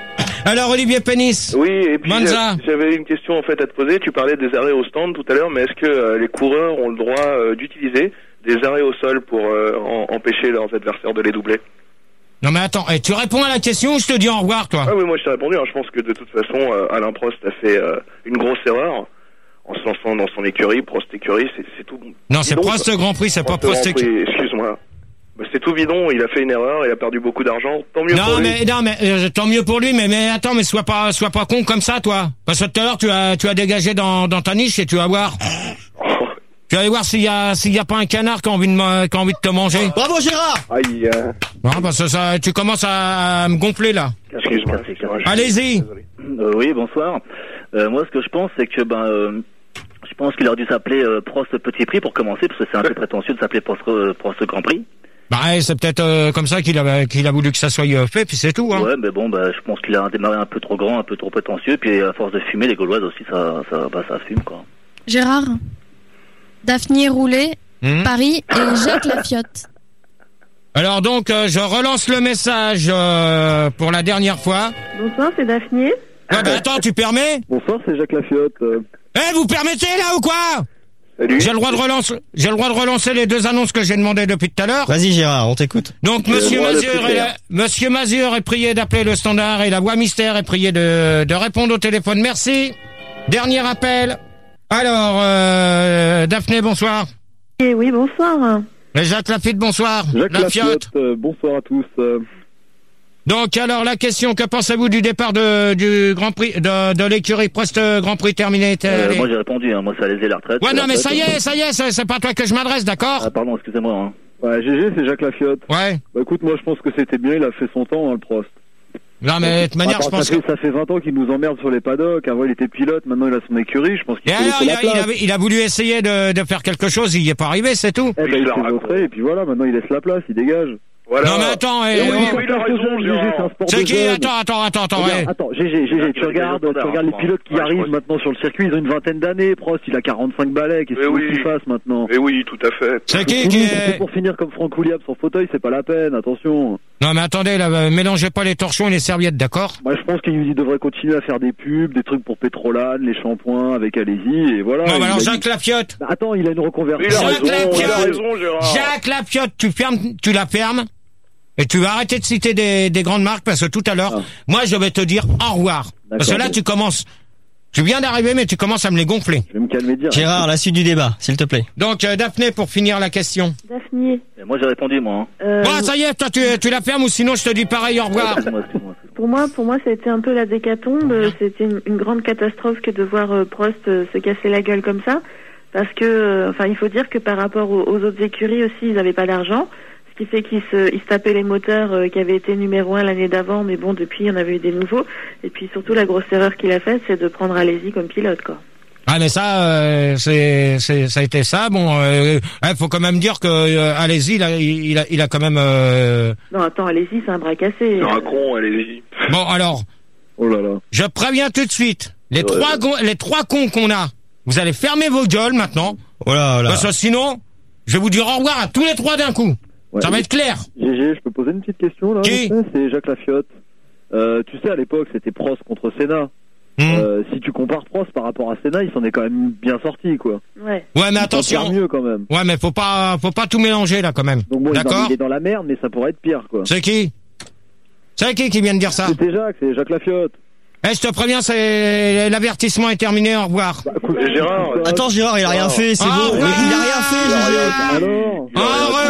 Alors, Olivier Pénis. Oui, et puis Monza. J'avais une question en fait à te poser. Tu parlais des arrêts au stand tout à l'heure, mais est-ce que les coureurs ont le droit d'utiliser des arrêts au sol pour empêcher leurs adversaires de les doubler? Non mais attends, tu réponds à la question ou je te dis au revoir, toi? Ah oui, moi je t'ai répondu. Je pense que de toute façon, Alain Prost a fait une grosse erreur en se lançant dans son écurie. Prost écurie, c'est tout. Non, c'est Prost Grand Prix, c'est pas Prost écurie. Excuse-moi. C'est tout bidon, il a fait une erreur, il a perdu beaucoup d'argent, tant mieux pour lui. Non mais tant mieux pour lui, mais attends, mais sois pas con comme ça, toi. Parce que tout à l'heure tu as dégagé dans ta niche et tu vas voir. Tu vas aller voir s'il y a pas un canard qui a envie de te manger. Bravo Gérard. Aïe. Non, parce que ça, tu commences à me gonfler là. Excuse-moi. Allez-y. Oui, bonsoir. Moi, ce que je pense, c'est que je pense qu'il aurait dû s'appeler Prost Petit Prix pour commencer, parce que c'est un peu prétentieux de s'appeler Prost Grand Prix. Bah, c'est peut-être comme ça qu'il a voulu que ça soit fait, puis c'est tout. Hein. Ouais, mais bon, je pense qu'il a démarré un peu trop grand, un peu trop prétentieux, puis à force de fumer, les Gauloises aussi, ça fume, quoi. Gérard, Daphné Roulet, Paris et Jacques Lafiotte. Alors donc, je relance le message pour la dernière fois. Bonsoir, c'est Daphné. Ouais, attends, tu permets? Bonsoir, c'est Jacques Lafiotte. Vous permettez là ou quoi? Salut. J'ai le droit de relancer les deux annonces que j'ai demandées depuis tout à l'heure. Vas-y Gérard, on t'écoute. Donc Monsieur Mazur est prié d'appeler le standard et la voix mystère est priée de répondre au téléphone. Merci. Dernier appel. Alors, Daphné, bonsoir. Oui, bonsoir. Et Jacques Lafiotte, bonsoir. Jacques Lafiotte, bonsoir à tous. Donc, alors, la question, que pensez-vous du départ du Grand Prix, de l'écurie Prost Grand Prix terminé? Moi, j'ai répondu, moi, ça allait la retraite. Ouais, non, mais ça y est, c'est pas à toi que je m'adresse, d'accord? Ah, pardon, excusez-moi. Ouais, GG, c'est Jacques Lafiotte. Ouais. Bah, écoute, moi, je pense que c'était bien, il a fait son temps, le Prost. Non, mais de toute manière, je pense ça fait 20 ans qu'il nous emmerde sur les paddocks. Avant, il était pilote, maintenant, il a son écurie. Je pense qu'il il a voulu essayer de faire quelque chose, il y est pas arrivé, c'est tout. Il s'est vautré, et puis voilà, maintenant, il laisse la place, il dégage. Voilà. Non mais attends, il a raison, c'est qui? Attends. Attends, GG, tu regardes les pilotes qui arrivent maintenant sur le circuit, ils ont une vingtaine d'années. Prost, il a 45 balais, qu'est-ce qu'il fasse maintenant? Mais oui, tout à fait. C'est qui pour finir comme Franck Williams sur fauteuil, c'est pas la peine, attention. Non mais attendez, là, mélangez pas les torchons et les serviettes, d'accord? Moi, je pense qu'il devrait continuer à faire des pubs, des trucs pour Pétrolane, les shampoings avec Alési, et voilà. Non mais alors Jacques Lafiotte. Attends, il a une reconversion. Jacques Lafiotte, tu la fermes. Et tu vas arrêter de citer des grandes marques parce que tout à l'heure, moi je vais te dire au revoir. Parce que là tu viens d'arriver mais tu commences à me les gonfler. Je vais me calmer dire. Gérard, la suite du débat, s'il te plaît. Donc Daphné, pour finir la question. Daphné. Moi j'ai répondu, moi. Bon, ça y est, toi tu la fermes ou sinon je te dis pareil, au revoir. Pour moi, ça a été un peu la décatombe. C'était une grande catastrophe que de voir Prost se casser la gueule comme ça. Parce que, il faut dire que par rapport aux autres écuries aussi, ils n'avaient pas d'argent. Ce qui fait qu'ils se tapaient les moteurs qui avaient été numéro 1 l'année d'avant, mais bon, depuis, il y en avait eu des nouveaux. Et puis surtout, la grosse erreur qu'il a faite, c'est de prendre Alési comme pilote, quoi. Ah, mais ça, ça a été ça. Bon, faut quand même dire que Alési, il a quand même. Non, attends, Alési, c'est un bras cassé. C'est un con, Alési. Bon, alors. Oh là là. Je préviens tout de suite. Les trois cons qu'on a, vous allez fermer vos gueules maintenant. Oh là là. Parce que sinon, je vais vous dire au revoir à tous les trois d'un coup. Ouais, ça va être clair. GG, je peux poser une petite question là? Qui? C'est Jacques Lafiotte. Tu sais, à l'époque, c'était Prost contre Senna. Si tu compares Prost par rapport à Senna, il s'en est quand même bien sorti, quoi. Ouais. Ouais, mais attention. Mieux quand même. Ouais, mais faut pas tout mélanger là quand même. Donc bon, d'accord. Il est dans la merde, mais ça pourrait être pire, quoi. C'est qui vient de dire ça? C'est Jacques Lafiotte. Je te préviens, l'avertissement est terminé, au revoir. Gérard. Attends, Gérard, il a rien fait, c'est bon. Il a rien fait, alors. Au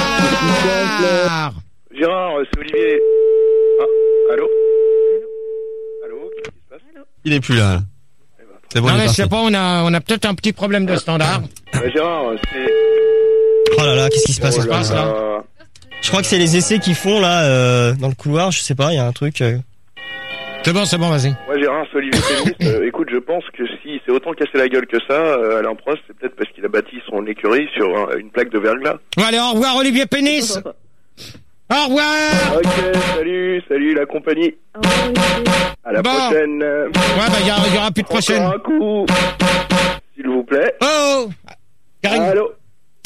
revoir. Gérard, c'est Olivier. Allô? Qu'est-ce qui se passe? Il est plus là. C'est bon, non, mais je sais pas, on a peut-être un petit problème de standard. Gérard, c'est... Oh là là, qu'est-ce qui se passe? Là je crois que c'est les essais qu'ils font là, dans le couloir, je sais pas, il y a un truc... C'est bon, vas-y. Moi, Gérard, c'est Olivier Pénis. Écoute, je pense que si c'est autant cassé la gueule que ça, Alain Prost, c'est peut-être parce qu'il a bâti son écurie sur une plaque de verglas. Bon, allez, au revoir, Olivier Pénis. Au revoir. Ok, salut la compagnie. À la prochaine. Ouais, il y aura plus de prochaine. Encore un coup, s'il vous plaît. Oh. Allô.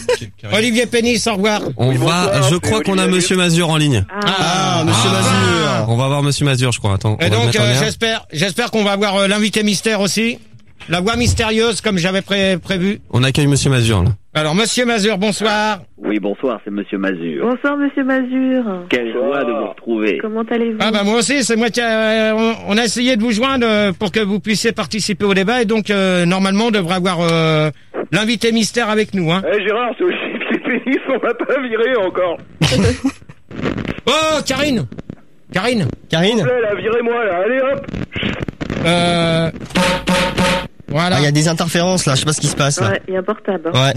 Olivier Pénis, au revoir. Je crois qu'on a Monsieur Mazur en ligne. Monsieur Mazur. hein. On va voir Monsieur Mazur, je crois. Attends. Et donc, j'espère qu'on va avoir l'invité mystère aussi. La voix mystérieuse, comme j'avais prévu. On accueille Monsieur Mazur, là. Alors, Monsieur Mazur, bonsoir. Oui, bonsoir, c'est Monsieur Mazur. Bonsoir, Monsieur Mazur. Quelle joie de vous retrouver. Comment allez-vous? Ah bah moi aussi, c'est moi qui on a essayé de vous joindre pour que vous puissiez participer au débat et donc normalement on devrait avoir l'invité mystère avec nous. Hein. Gérard, c'est aussi les pénis, on m'a pas viré encore. Oh, Karine. S'il vous plaît, là, virez-moi, là, allez hop. Voilà. Il y a des interférences là, je sais pas ce qui se passe là. Ouais, il y a un portable. Ouais.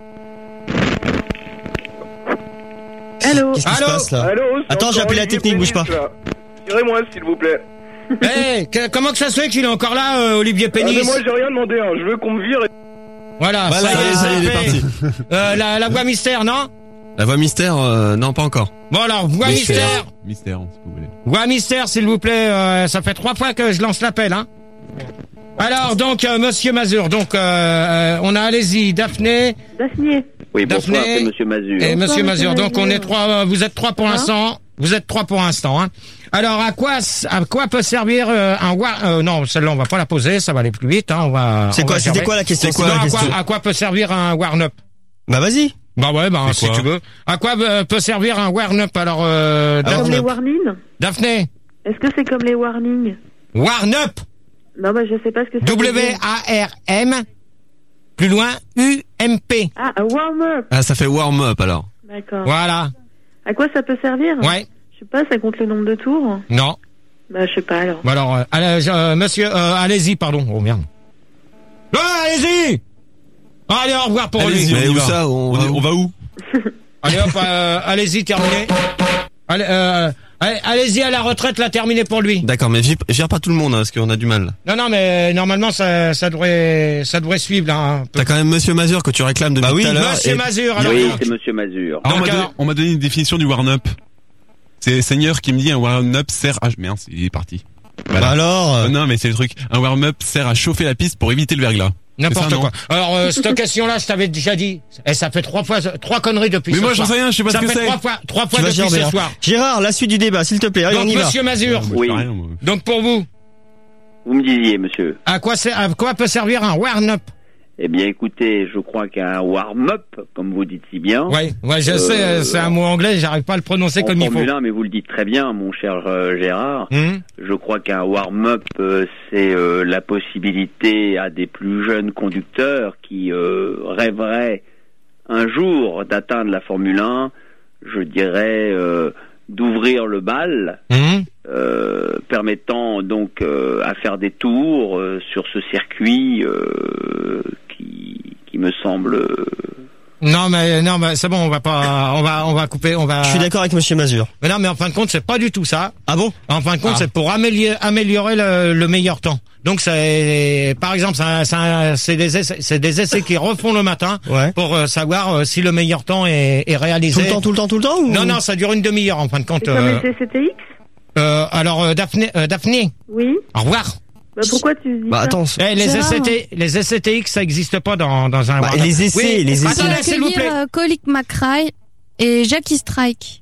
Allô. Qu'est-ce qui se passe là? Allô. Attends, j'ai appelé la technique, bouge pas. Virez-moi, s'il vous plaît. Comment que ça se fait qu'il est encore là, Olivier Pénis? Mais moi, j'ai rien demandé, hein. Je veux qu'on me vire. Voilà, ça y est, il est parti. La voix mystère, non? La voix mystère, non, pas encore. Bon alors, voix mystère. Mystère, si vous voulez. Voix mystère, s'il vous plaît. Ça fait 3 fois que je lance l'appel, hein. Alors donc, Monsieur Mazur, donc on a allez-y, Daphné. Oui, Daphné, bonsoir, c'est Monsieur Mazur. Et Monsieur Mazur, donc on est 3. Vous êtes 3 pour l'instant. Vous êtes 3 pour l'instant. Hein. Alors à quoi peut servir un war non, celle-là on va pas la poser, ça va aller plus vite. Hein. On va. C'était quoi la question? À quoi peut servir un warm-up? Bah vas-y. Bah ouais, si tu veux. À quoi peut servir un warm-up alors? Comme les warnings. Daphné. Est-ce que c'est comme les warnings? Warm-up. Non, bah je sais pas ce que c'est. W-A-R-M. Plus loin, U-M-P. Ah, un warm-up. Ah, ça fait warm-up alors. D'accord. Voilà. À quoi ça peut servir? Ouais. Je sais pas, ça compte le nombre de tours? Non. Bah je sais pas alors. Bon alors, monsieur, allez-y, pardon. Oh merde. Allez-y. Allez, au revoir pour lui. Mais où ça? On va où? Allez hop, allez-y, terminé. Allez-y à la retraite, la terminée pour lui. D'accord, mais vire pas tout le monde, hein, parce qu'on a du mal. Non, mais normalement ça devrait suivre là. T'as quand même Monsieur Mazur que tu réclames depuis tout à l'heure. Monsieur Mazur. Alors, oui, c'est Monsieur Mazur. On m'a donné une définition du warm-up. C'est Seigneur qui me dit un warm-up sert à... Merde, il est parti. Voilà. Bah alors non, mais c'est le truc. Un warm-up sert à chauffer la piste pour éviter le verglas. N'importe quoi. Alors, cette question-là, je t'avais déjà dit. Et ça fait 3 conneries depuis ce soir. Mais moi, j'en sais rien, je sais pas ce que c'est. Ça fait 3 fois depuis ce soir. Gérard, la suite du débat, s'il te plaît. Allez, donc, on y va. Monsieur Mazur. Oui. Donc, pour vous. Vous me disiez, monsieur. À quoi peut servir un warm-up? Eh bien, écoutez, je crois qu'un warm-up, comme vous dites si bien. Ouais, je sais, c'est un mot anglais, j'arrive pas à le prononcer comme il faut. Formule 1, mais vous le dites très bien, mon cher Gérard. Je crois qu'un warm-up, c'est la possibilité à des plus jeunes conducteurs qui rêveraient un jour d'atteindre la Formule 1, je dirais, d'ouvrir le bal, permettant donc à faire des tours sur ce circuit qui me semble... Non mais c'est bon, on va couper, Je suis d'accord avec Monsieur Mazur. Mais non, mais en fin de compte, c'est pas du tout ça. Ah bon? En fin de compte, c'est pour améliorer le meilleur temps. Donc c'est, par exemple, c'est des essais qui refont le matin pour savoir si le meilleur temps est réalisé. Tout le temps ou... Non, ça dure une demi-heure en fin de compte. C'est comme les CCTX? Alors Daphné. Oui. Au revoir. Bah pourquoi tu dis ça? Attends. Les SCTX, ça n'existe pas dans un. Les essais. Attendez, s'il vous plaît. Colic McRae et Jackie Strike.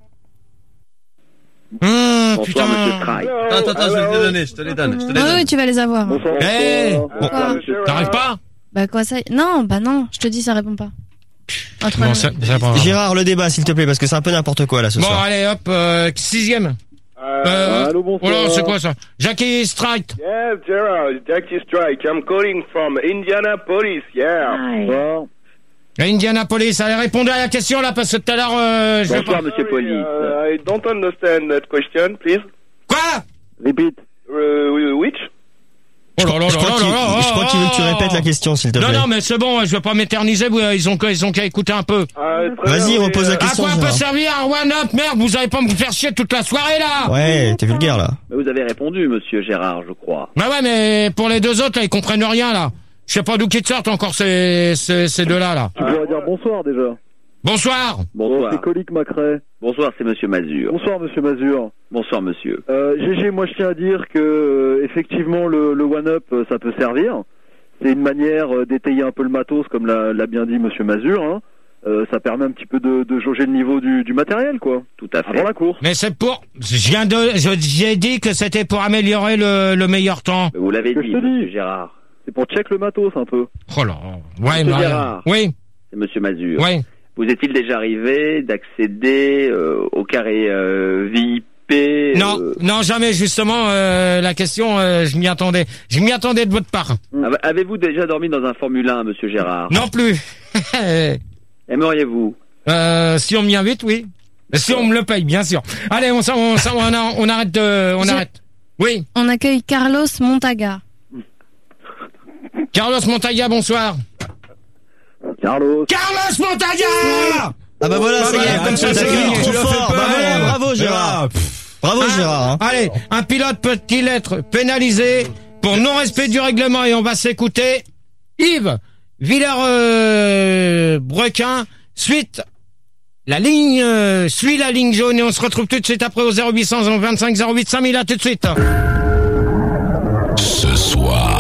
Putain. Attends, je te les donne. Oui, tu vas les avoir. T'arrives pas? Bah quoi ça? Non, je te dis, ça répond pas. Gérard, le débat, s'il te plaît, parce que c'est un peu n'importe quoi là ce soir. Bon, allez, hop, 6e. Allô, bonsoir. Oh, c'est quoi ça? Jackie Strike. Yeah, Gerard, Jackie Strike. I'm calling from Indianapolis, yeah. Bon. Indianapolis, allez, répondez à la question là, parce que tout à l'heure, je vais pas... Monsieur Police. I don't understand that question, please. Quoi? Repeat. Which? Je crois qu'il veut que tu répètes la question, s'il te plaît. Non, mais c'est bon, je vais pas m'éterniser, ils ont qu'à écouter un peu. Vas-y, repose la question. À quoi peut servir un one-up? Merde, vous allez pas me faire chier toute la soirée, là! Ouais, t'es vulgaire, là. Mais vous avez répondu, monsieur Gérard, je crois. Bah ouais, mais pour les deux autres, là, ils comprennent rien, là. Je sais pas d'où qu'ils sortent encore ces deux-là, là. Tu pourrais dire bonsoir, déjà. Bonsoir. Bonsoir. C'est Colic McRae. Bonsoir, c'est Monsieur Mazur. Bonsoir, Monsieur Mazur. Bonsoir, monsieur. GG, moi je tiens à dire que effectivement le one-up ça peut servir. C'est une manière d'étayer un peu le matos, comme l'a bien dit Monsieur Mazur. Hein. ça permet un petit peu de jauger le niveau du matériel, quoi. Tout à fait. Avant la course. Mais c'est j'ai dit que c'était pour améliorer le meilleur temps. Vous l'avez Que dit, je te monsieur dis. Gérard. C'est pour check le matos un peu. Oh là. Ouais, Monsieur mais Gérard. oui. C'est monsieur Mazur. Oui. Vous est-il déjà arrivé d'accéder au carré VIP Non, jamais, justement, la question, je m'y attendais. Je m'y attendais de votre part. Avez-vous déjà dormi dans un Formule 1, monsieur Gérard? Non plus. Aimeriez-vous? Si on m'y invite, oui. Si on me le paye, bien sûr. Allez, on arrête arrête. Oui. On accueille Carlos Montaga. Carlos Montaga, bonsoir. Carlos Montaga! Ah bah voilà, ça y est, comme ça, c'est trop tu l'as fait fort. peur. Bravo Gérard. Bravo Gérard. Hein. Allez, un pilote peut-il être pénalisé pour non-respect du règlement? Et on va s'écouter Yves Villers-Brequin, suit la ligne jaune, et on se retrouve tout de suite après au 0800 25 08 5000. À tout de suite. Ce soir,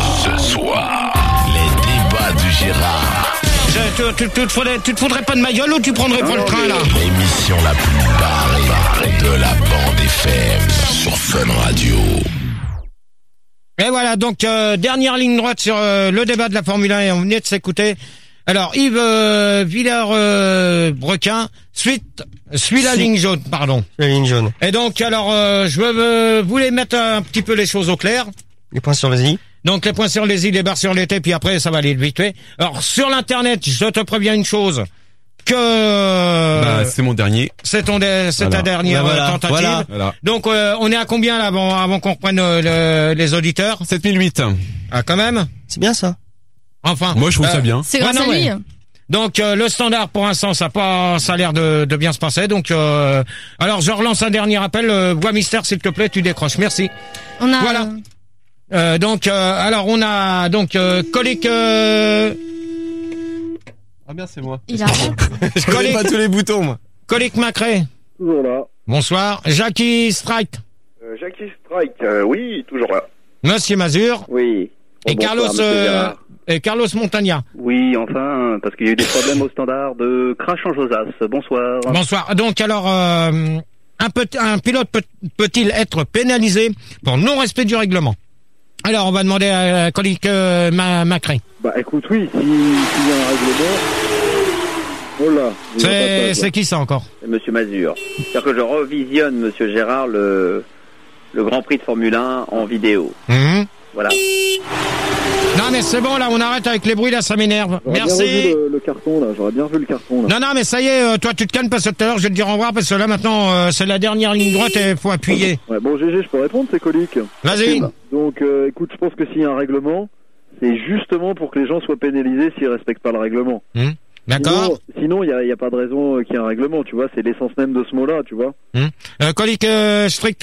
les débats du Gérard. Tu te foudrais pas de ma gueule ou tu prendrais pas le train là? L'émission la plus barrée de la bande FM sur Fun Radio. Et voilà, donc dernière ligne droite sur le débat de la Formule 1, et on venait de s'écouter. Alors Yves Villers-Brequin suit la ligne jaune, pardon. La ligne jaune. Et donc alors je voulais mettre un petit peu les choses au clair. Les points sur les i. Donc les points sur les i, les barres sur les t, puis après ça va aller vite fait. Alors sur l'internet, je te préviens une chose, que c'est mon dernier. C'est ta dernière tentative. Voilà. Donc on est à combien là avant qu'on reprenne les auditeurs? 7008. Ah quand même. C'est bien ça. Enfin. Moi je trouve ça bien. C'est grâce à lui. Donc le standard pour l'instant ça a l'air de bien se passer. Donc alors je relance un dernier appel. Voix mystère s'il te plaît, tu décroches. Merci. Voilà. Donc alors on a donc Colique. Ah bien c'est moi. Il a. Je connais pas tous les boutons moi. Colique Macré. Toujours là. Bonsoir. Jackie Strike. Jackie Strike, oui, toujours là. Monsieur Mazur. Oui. Et Bonsoir, Carlos Montagna. Oui, enfin, parce qu'il y a eu des problèmes au standard de crash en Josas. Bonsoir. Bonsoir. Donc alors, un pilote peut-il être pénalisé pour non-respect du règlement? Alors, on va demander à Colique Macré. Bah écoute, oui, s'il y a un règlement... Oh là. C'est qui ça encore? C'est monsieur Mazur. C'est-à-dire que je revisionne, monsieur Gérard, le Grand Prix de Formule 1 en vidéo. Voilà. Non mais c'est bon là, on arrête avec les bruits là, ça m'énerve. Merci. Bien vu le carton là, j'aurais bien vu le carton là. Non mais ça y est, toi tu te calmes parce que tout à l'heure je vais te dire au revoir parce que là maintenant c'est la dernière ligne droite et faut appuyer. Ouais, bon GG, je peux répondre, c'est Colique. Vas-y. Donc écoute, je pense que s'il y a un règlement, c'est justement pour que les gens soient pénalisés s'ils respectent pas le règlement. D'accord. Sinon il y a pas de raison qu'il y ait un règlement, tu vois, c'est l'essence même de ce mot-là, tu vois. Colique strict.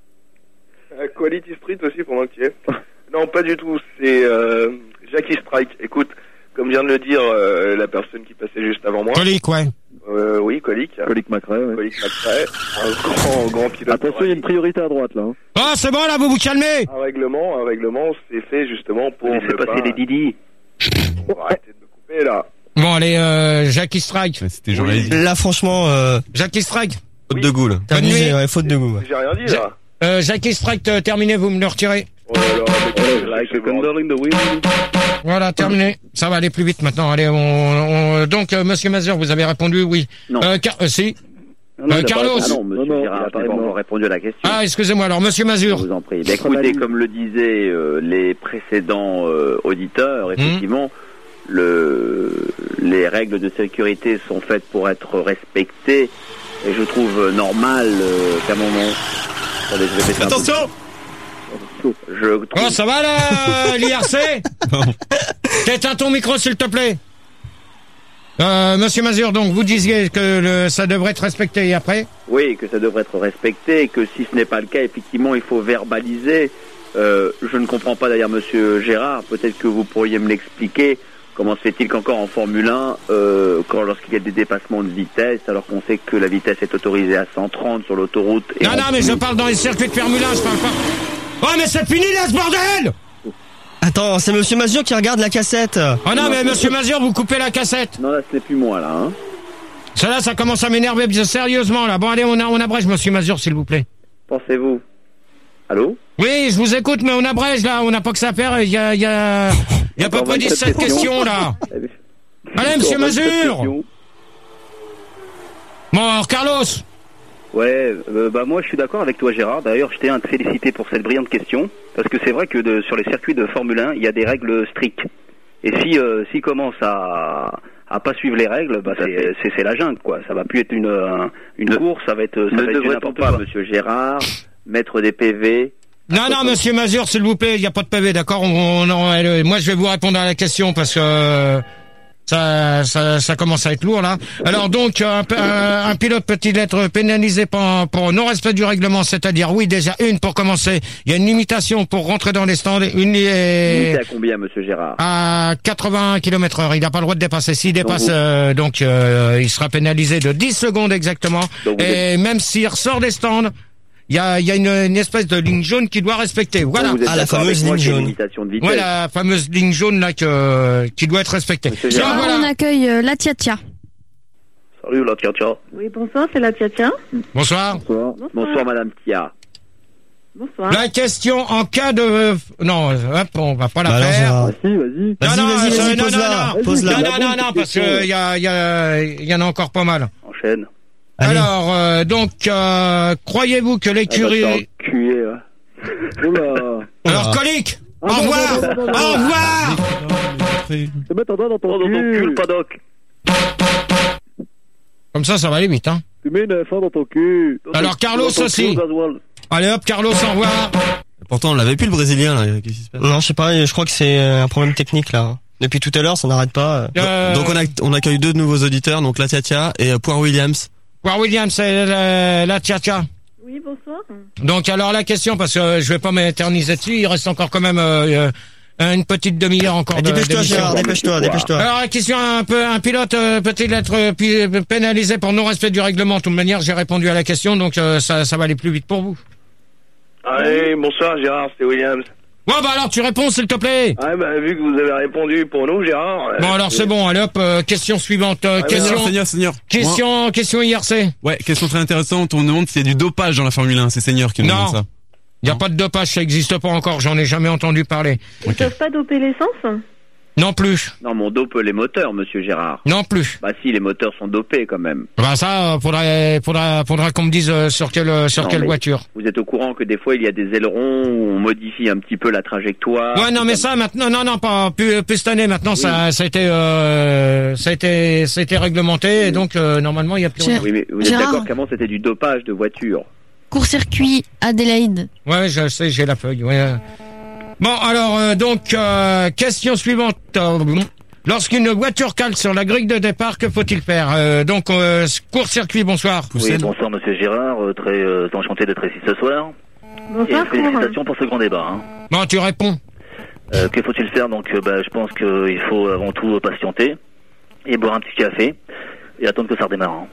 Quality Street aussi pour moi qui est. Non, pas du tout. C'est Jackie Strike. Écoute, comme vient de le dire la personne qui passait juste avant moi. Colique, ouais. Oui, Colique. Colique Macré, ouais. Colique Macré. Un grand pilote. Attention, il y a une priorité à droite là. Hein. Oh, c'est bon là, vous calmez. Un règlement, c'est fait justement pour. Laissez passer les Didi. Arrêtez de me couper là. Bon, allez, Jackie Strike. C'était journaliste. Là, franchement, Jackie Strike. Faute de goût, là. Terminé, ouais, faute de goût. Ouais. J'ai rien dit là. Jackie Strike, terminé, vous me le retirez. Oh là là, Like a candle in the wind. Voilà, terminé. Ça va aller plus vite maintenant. Allez, donc, monsieur Mazur, vous avez répondu oui. Non. Si. Non, Carlos. Ah non, monsieur Gérard, je n'ai pas encore répondu à la question. Ah, excusez-moi, alors, monsieur Mazur. Je vous en prie. Écoutez, comme le disaient les précédents auditeurs, effectivement, les règles de sécurité sont faites pour être respectées, et je trouve normal qu'à un moment... Attendez, je vais mettre attention. Oh, ça va là, l'IRC? T'éteins ton micro, s'il te plaît. Monsieur Mazur, donc, vous disiez que ça devrait être respecté, et après? Oui, que ça devrait être respecté, et que si ce n'est pas le cas, effectivement, il faut verbaliser. Je ne comprends pas d'ailleurs, monsieur Gérard, peut-être que vous pourriez me l'expliquer. Comment se fait-il qu'encore en Formule 1, lorsqu'il y a des dépassements de vitesse, alors qu'on sait que la vitesse est autorisée à 130 sur l'autoroute... Non, mais je parle dans les circuits de Formule 1, je parle pas... Oh, mais c'est fini là, ce bordel! Attends, c'est monsieur Mazur qui regarde la cassette. Oh non, mais monsieur Mazur, vous coupez la cassette. Non, là, ce n'est plus moi, là, hein. Cela, ça commence à m'énerver bien sérieusement, là. Bon, allez, on abrège, monsieur Mazur, s'il vous plaît. Pensez-vous? Allô? Oui, je vous écoute, mais on abrège, là. On n'a pas que ça à faire. Il y a à peu près 17 questions, là. Allez, monsieur Mazur! Bon, alors, Carlos. Ouais, moi je suis d'accord avec toi Gérard. D'ailleurs, je tiens à te féliciter pour cette brillante question, parce que c'est vrai que sur les circuits de Formule 1, il y a des règles strictes. Et s'ils commencent à pas suivre les règles, c'est la jungle, quoi. Ça va plus être une course, ça va être n'importe quoi. Monsieur Gérard, mettre des PV. Non, monsieur Mazur, s'il vous plaît, il n'y a pas de PV, d'accord. Moi, je vais vous répondre à la question parce que ça commence à être lourd là. Alors donc un pilote peut-il être pénalisé pour non-respect du règlement, c'est-à-dire oui, déjà pour commencer, il y a une limitation pour rentrer dans les stands, Limitée à combien, monsieur Gérard? À 80 km/h, il n'a pas le droit de dépasser. S'il dépasse il sera pénalisé de 10 secondes exactement. Et même s'il ressort des stands, il y a une espèce de ligne jaune qu'il doit respecter. Voilà. La fameuse ligne jaune. Voilà, la fameuse ligne jaune là qui doit être respectée. On accueille la Tia-Tia. Salut la Tia-Tia. Oui, bonsoir, c'est la Tia-Tia. Bonsoir. Bonsoir madame Tia. Bonsoir. La question en cas de... Non, on va pas la faire. Vas-y. Non, parce que il y en a encore pas mal. Enchaîne. Allez. Alors, croyez-vous que l'écurie... Alors, Colique, au revoir. Au revoir. Te mettre un doigt dans ton cul, paddock. Comme ça va aller vite, hein. Tu mets une F1 dans ton cul. Alors, Carlos aussi. Allez hop, Carlos, au revoir. Pourtant, on l'avait plus, le Brésilien, là. Qu'est-ce qui se passe? Non, je sais pas, je crois que c'est un problème technique, là. Depuis tout à l'heure, ça n'arrête pas. Donc, on accueille 2 nouveaux auditeurs, donc la Tia-Tia et Poire Williams. Poire Williams, c'est la Tia-Tia. Oui, bonsoir. Donc, alors, la question, parce que je vais pas m'éterniser dessus, il reste encore quand même une petite demi-heure encore. Dépêche-toi, Gérard, dépêche-toi. Alors, la question, un pilote peut-il être pénalisé pour non-respect du règlement? De toute manière, j'ai répondu à la question, donc ça va aller plus vite pour vous. Allez, bonsoir Gérard, c'est Williams. Bon, alors, tu réponds, s'il te plaît. Ouais, vu que vous avez répondu pour nous, Gérard. Bon, alors, c'est bon, allez hop, question suivante. Seigneur. Question IRC. Ouais, question très intéressante. On nous demande s'il y a du dopage dans la Formule 1. C'est Seigneur qui nous demande ça. Il n'y a pas de dopage, ça n'existe pas encore, j'en ai jamais entendu parler. Ils peuvent pas doper l'essence? Non plus. Non, mais on dope les moteurs, monsieur Gérard. Non plus. Bah si, les moteurs sont dopés quand même. Bah ça, faudra qu'on me dise sur quelle voiture. Vous êtes au courant que des fois il y a des ailerons où on modifie un petit peu la trajectoire. Ouais, non, mais ça maintenant, non, pas plus cette année. Maintenant, oui. ça a été réglementé, et donc normalement il y a plus. Oui, mais vous êtes d'accord qu'avant c'était du dopage de voiture. Court-circuit Adélaïde. Ouais, je sais, j'ai la feuille. Ouais. Bon, alors, question suivante. Lorsqu'une voiture cale sur la grille de départ, que faut-il faire? Court-circuit, bonsoir. Oui, bonsoir, monsieur Gérard. Très enchanté d'être ici ce soir. Bonsoir. Et félicitations pour ce grand débat. Hein. Bon, tu réponds. Que faut-il faire? Donc, je pense qu'il faut avant tout patienter et boire un petit café et attendre que ça redémarre. Hein.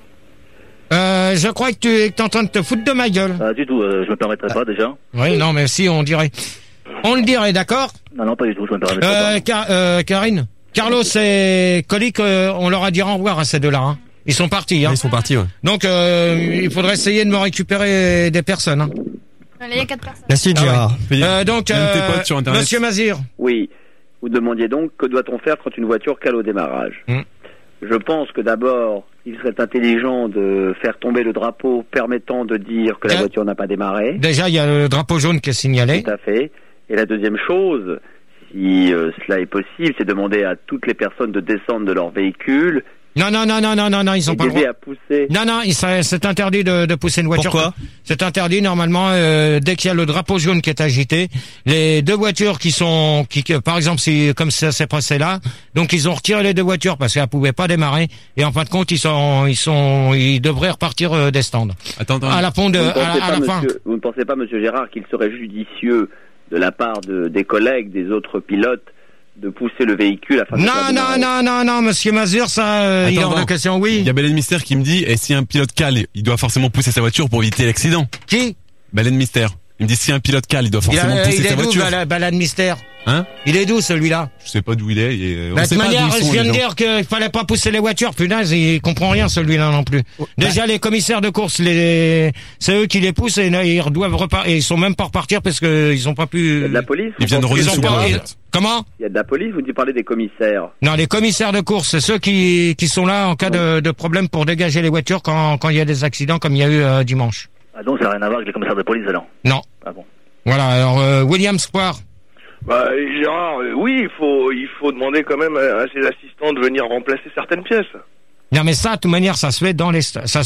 Je crois que tu es en train de te foutre de ma gueule. Du tout, je me permettrai pas déjà. Oui, non, mais si, on dirait. On le dirait, d'accord? Non, pas du tout, je me permettrai pas. Karine, Carlos et Colique, on leur a dit au revoir à ces deux-là. Hein. Ils sont partis. Hein. Ils sont partis, ouais. Donc, il faudrait essayer de me récupérer des personnes. Hein. Allez, il y a 4 personnes. Merci, Gérard. Donc, monsieur Mazir. Oui, vous demandiez donc que doit-on faire quand une voiture cale au démarrage. Je pense que d'abord, il serait intelligent de faire tomber le drapeau permettant de dire que la voiture n'a pas démarré. Déjà, il y a le drapeau jaune qui est signalé. Tout à fait. Et la deuxième chose, si cela est possible, c'est demander à toutes les personnes de descendre de leur véhicule. Non, ils sont pas le droit. À pousser. Non, c'est interdit de pousser une voiture. Pourquoi? C'est interdit normalement dès qu'il y a le drapeau jaune qui est agité. Les deux voitures qui par exemple, comme ça s'est passé là, donc ils ont retiré les deux voitures parce qu'elles pouvaient pas démarrer et en fin de compte ils devraient repartir des stands. Attends. À la fin Vous ne pensez pas, monsieur Gérard, qu'il serait judicieux de la part des collègues, des autres pilotes, de pousser le véhicule afin de non, monsieur Mazur, ça, il y a hors de question, oui. Il y a Baleine Mystère qui me dit, et si un pilote cale, il doit forcément pousser sa voiture pour éviter l'accident. Qui? Baleine Mystère. Il me dit si un pilote cale, il doit forcément pousser sa voiture. Il est d'où, balade mystère? Hein? Il est d'où, celui-là? Je sais pas d'où il est. De toute manière, je viens de dire qu'il fallait pas pousser les voitures. Punaise, il comprend rien, celui-là non plus. Déjà, les commissaires de course, c'est eux qui les poussent et là, ils doivent repartir. Et ils sont même pas repartir parce qu'ils ont pas pu. Il y a de la police? Ils viennent rôder sous bois, en fait. Comment? Il y a de la police, vous parlez des commissaires? Non, les commissaires de course, c'est ceux qui sont là en cas de problème pour dégager les voitures quand il y a des accidents comme il y a eu dimanche. Ah donc ça n'a rien à voir avec les commissaires de police alors? Non. Ah bon. Voilà, alors William Square. Bah Gérard, oui, il faut demander quand même à ses assistants de venir remplacer certaines pièces. Non mais ça, de toute manière, ça se fait dans les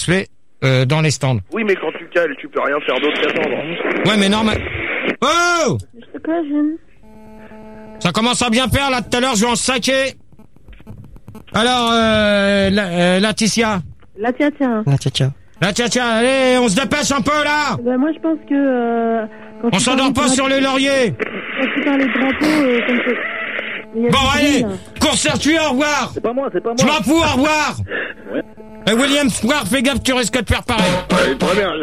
stands. Oui, mais quand tu cales, tu peux rien faire d'autre qu'attendre. Ouais, mais normal. Oh! Je sais pas, jeune. Ça commence à bien faire là. Tout à l'heure, je vais en saquer. Alors, Laetitia. La tia-tia. La tia, allez, on se dépêche un peu là. Bah, moi, je pense que quand on s'endort pas sur les lauriers. Quand tu parles des drapeaux, comme ça. Bon, allez, court-circuit, au revoir. C'est pas moi. Je m'en fous, au revoir. Ouais. William Square, fais gaffe, tu risques de faire pareil. Ouais, très bien,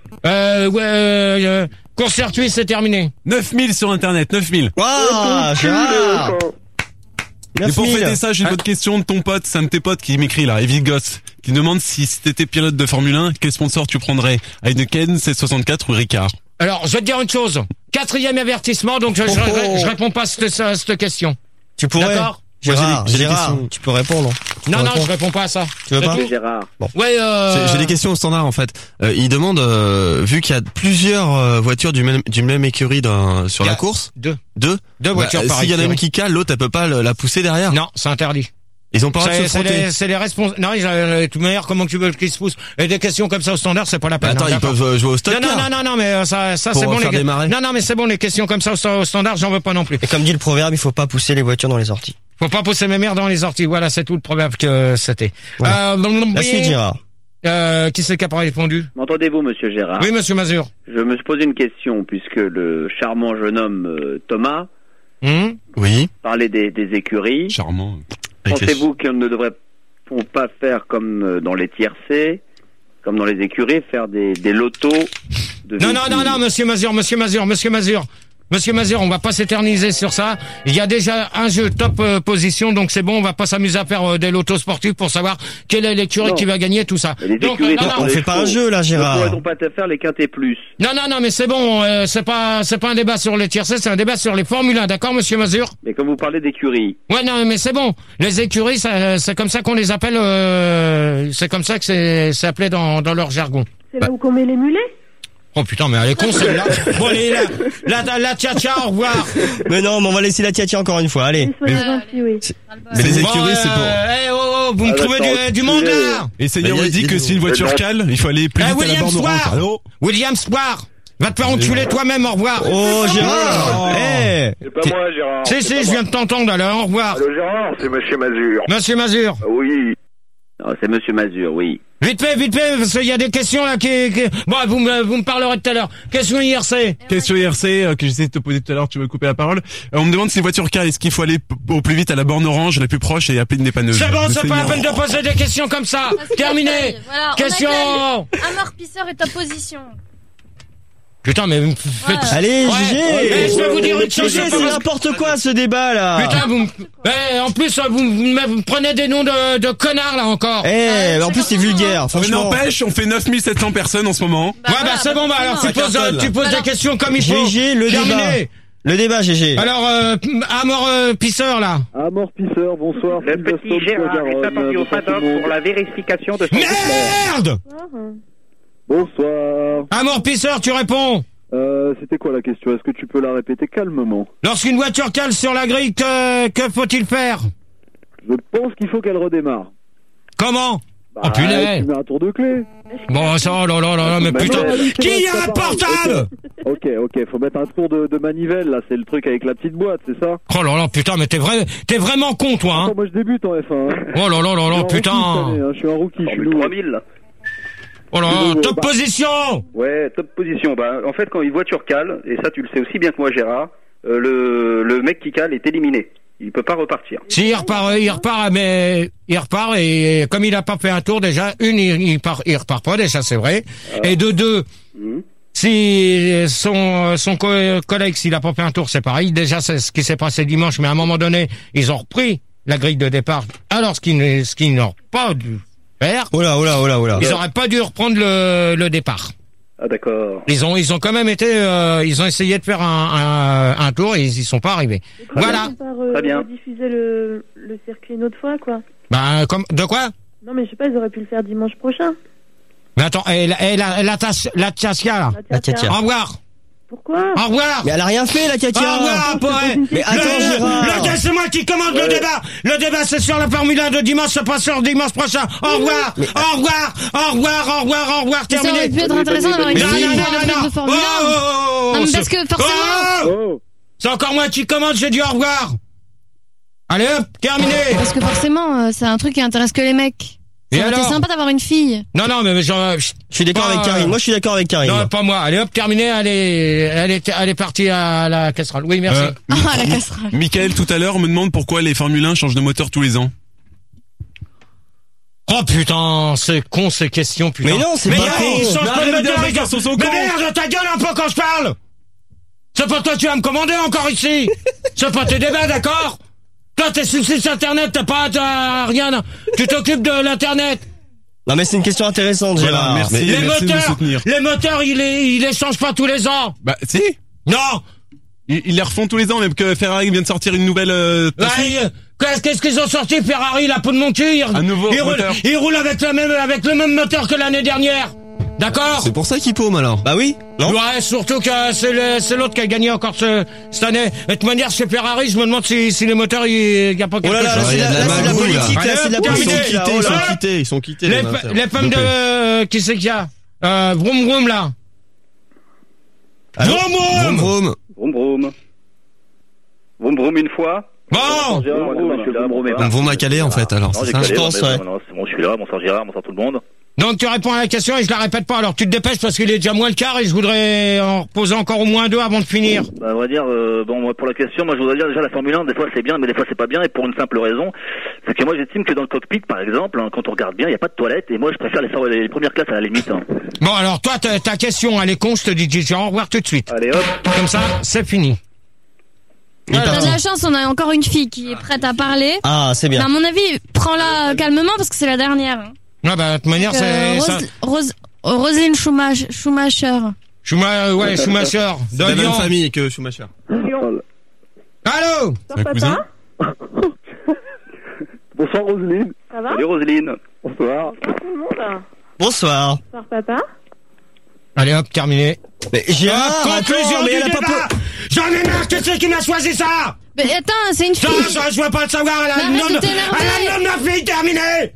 Gérard. Court-circuit, c'est terminé. 9000 sur Internet, 9000. Waouh, Gérard. Et pour fêter ça, j'ai une autre question de ton pote, c'est un de tes potes qui m'écrit là, Evie Goss, qui demande si t'étais pilote de Formule 1, quel sponsor tu prendrais? Heineken, C64 ou Ricard? Alors, je vais te dire une chose. 4e avertissement, donc je réponds pas à cette question. Tu pourrais. D'accord? Gérard, tu peux répondre. Non, je réponds pas à ça. Tu veux pas? Gérard. Bon. Ouais, J'ai des questions au standard en fait. Il demande, vu qu'il y a plusieurs voitures du même écurie sur la course. Deux S'il voitures par écurie. y en a une qui cale, l'autre elle peut pas la pousser derrière. Non, c'est interdit. Ils ont pas le droit de se frotter. C'est les responsables. Non, de toute manière, comment tu veux qu'ils se poussent? Et des questions comme ça au standard, c'est pas la peine. Attends, ils peuvent jouer au stock. Non, mais ça c'est bon les gars. Non, mais c'est bon, les questions comme ça au standard, j'en veux pas non plus. Et comme dit le proverbe, il faut pas pousser les voitures dans les orties. Faut pas pousser mes mères dans les orties. Voilà, c'est tout le proverbe que c'était. Voilà. La suite, Gérard. Qui c'est qui a pas répondu? M'entendez-vous, monsieur Gérard? Oui, monsieur Mazur. Je me suis posé une question, puisque le charmant jeune homme Thomas oui. parlait des écuries. Charmant. Pensez-vous qu'on ne devrait pas faire comme dans les tiercés, comme dans les écuries, faire des lotos de Non, monsieur Mazur, on va pas s'éterniser sur ça. Il y a déjà un jeu top position, donc c'est bon, on va pas s'amuser à faire des lotos sportifs pour savoir quelle est l'écurie qui va gagner, tout ça. Donc, on fait pas un jeu là, Gérard. Ne pourrait-on pas te faire les quintés plus? Non, mais c'est bon, c'est pas un débat sur les tiercés, c'est un débat sur les Formule 1, d'accord, monsieur Mazur? Mais comme vous parlez d'écuries. Ouais, non, mais c'est bon. Les écuries, c'est comme ça qu'on les appelle, c'est comme ça que c'est appelé dans leur jargon. C'est là où qu'on met les mulets? Oh putain, mais elle est con celle-là. Bon, allez, la tia, au revoir. Mais non, mais on va laisser la tia encore une fois, allez. Soyez gentils, oui. Mais les écuries, c'est pour... vous me trouvez du monde là. Et Seigneur me dit que si une voiture cale, il faut aller plus vite à la borne orange. Allô? William Square. Va te faire enculer toi-même, au revoir. Oh, Gérard. C'est pas moi, Gérard. Si, je viens de t'entendre, alors, au revoir. Allô, Gérard, c'est monsieur Mazur. Monsieur Mazur. Oui. Non, c'est monsieur Mazur, oui. Vite fait, parce qu'il y a des questions là qui... Bon, vous me parlerez tout à l'heure. Question IRC. Question IRC que j'essaie de te poser tout à l'heure, tu veux couper la parole. On me demande si une voiture cale, est-ce qu'il faut aller au plus vite à la borne orange, la plus proche, et appeler une dépanneuse? C'est bon, c'est pas la peine de poser des questions comme ça. Terminé. Voilà, question. Amortisseur est opposition. Putain, mais allez, GG. Je vais vous dire une chose, c'est n'importe quoi ce débat là. Putain, en plus vous me prenez des noms de connards là encore. En plus c'est vulgaire. Franchement. Mais n'empêche, on fait 9700 personnes en ce moment. C'est bon, alors tu poses des questions comme il faut. GG, le débat, GG. Alors, Amor Pisseur, là. Amor Pisseur, bonsoir. Le petit Gérard est attendu au paddock pour la vérification de son Merde. Bonsoir. Amor Pisseur, tu réponds. C'était quoi la question? Est-ce que tu peux la répéter calmement? Lorsqu'une voiture cale sur la grille, que faut-il faire? Je pense qu'il faut qu'elle redémarre. Comment? Oh punaise. Tu mets un tour de clé. Bon, ça, là, mais putain. Qui a un portable? Ok, faut mettre un tour de manivelle, là, c'est le truc avec la petite boîte, c'est ça? Oh là, putain, mais t'es vraiment con, toi, hein? Attends, moi je débute en F1, hein. Oh là, putain. Je suis un rookie, je suis nouveau. 3000, là. Oh là, top position! Ouais, top position. En fait, quand une voiture cale, et ça tu le sais aussi bien que moi, Gérard, le mec qui cale est éliminé. Il peut pas repartir. Si, il repart, mais il repart et comme il a pas fait un tour déjà, il repart pas déjà, c'est vrai. Et de deux, Si son collègue, s'il a pas fait un tour, c'est pareil. Déjà, c'est ce qui s'est passé dimanche, mais à un moment donné, ils ont repris la grille de départ. Alors, ce qu'ils n'ont pas dû faire. Oh là. Ils auraient pas dû reprendre le départ. Ah d'accord. Ils ont quand même été, ils ont essayé de faire un tour et ils y sont pas arrivés. Voilà. Très bien. Diffuser le circuit une autre fois, quoi. Bah, de quoi? Non, mais je sais pas, ils auraient pu le faire dimanche prochain. Mais attends, la Tchatia, là. La Tchatia. Au revoir. Pourquoi? Au revoir. Mais elle a rien fait, la Tchatia. Au revoir, poète. Mais attends, Gérard. C'est moi qui commande le débat. Le débat, c'est sur la Formule 1 de dimanche, c'est pas sur dimanche prochain. Au revoir. Au revoir. Terminé. Ça aurait pu être intéressant d'avoir une fille de Formule 1. Non, mais parce que forcément. C'est encore moi qui commande, j'ai dit au revoir. Allez hop, terminé. Parce que forcément, c'est un truc qui intéresse que les mecs. C'est sympa d'avoir une fille. Non, mais genre, je suis d'accord avec Karine. Moi, je suis d'accord avec Karine. Non, pas moi. Allez hop, terminé. Elle est partie à la casserole. Oui, merci. La casserole. Michael, tout à l'heure, me demande pourquoi les Formule 1 changent de moteur tous les ans. Oh putain, c'est con ces questions, putain. Mais non, c'est pas con. Ils changent pas de moteur, les garçons sont cons. Mais merde, ta gueule un peu quand je parle. C'est pas toi, tu vas me commander encore ici. C'est pas tes débats, d'accord? Toi, t'es sur le site internet, t'as rien. Tu t'occupes de l'internet. Non, mais c'est une question intéressante, Gérard. Voilà, merci de me soutenir. Les moteurs, ils les changent pas tous les ans. Bah, si. Non. Ils les refont tous les ans, même que Ferrari vient de sortir une nouvelle, qu'est-ce qu'ils ont sorti, Ferrari, la peau de mon cul? Un nouveau moteur. Ils roulent avec le même moteur que l'année dernière. D'accord? C'est pour ça qu'il paume alors. Bah oui, non? Ouais, surtout que c'est l'autre qui a gagné encore cette année. De toute manière, chez Ferrari, je me demande si les moteurs, il y a pas quelque chose. C'est de la politique, là, c'est de la politique. Ils sont quittés. Les femmes de, qui c'est qu'il y a? Vroom vroom, là. Vroom vroom! Vroom vroom. Vroom vroom une fois. Bon! On va m'accaler en fait alors. C'est ça, je pense, ouais. C'est bon, je suis là, bonsoir Gérard, bonsoir tout le monde. Donc tu réponds à la question et je la répète pas. Alors tu te dépêches parce qu'il est déjà moins le quart et je voudrais en reposer encore au moins 2 avant de finir. Bah, on va dire, moi, pour la question, moi je voudrais dire déjà la Formule 1, des fois c'est bien, mais des fois c'est pas bien, et pour une simple raison, c'est que moi j'estime que dans le cockpit, par exemple, quand on regarde bien, il y a pas de toilette, et moi je préfère les premières classes à la limite. Bon alors toi, ta question, elle est con, je te dis au revoir tout de suite. Allez hop. Comme ça, c'est fini. T'as de la chance, on a encore une fille qui est prête à parler. Ah, c'est bien. Mais à mon avis, prends-la calmement parce que c'est la dernière. Ah bah, de toute manière, c'est... Roselyne Schumacher. Schumacher. C'est la même famille que Schumacher. Allô? Papa? Bonsoir Roselyne. Ça va? Salut Roselyne. Bonsoir. Tout le monde. Bonsoir. Bonsoir, papa. Allez hop, terminé. Mais Gérard, conclusion du débat. J'en ai marre, que c'est qui m'a choisi ça? Mais attends, c'est une fille. Ça, je veux pas le savoir, elle a le nom de ma fille, terminé.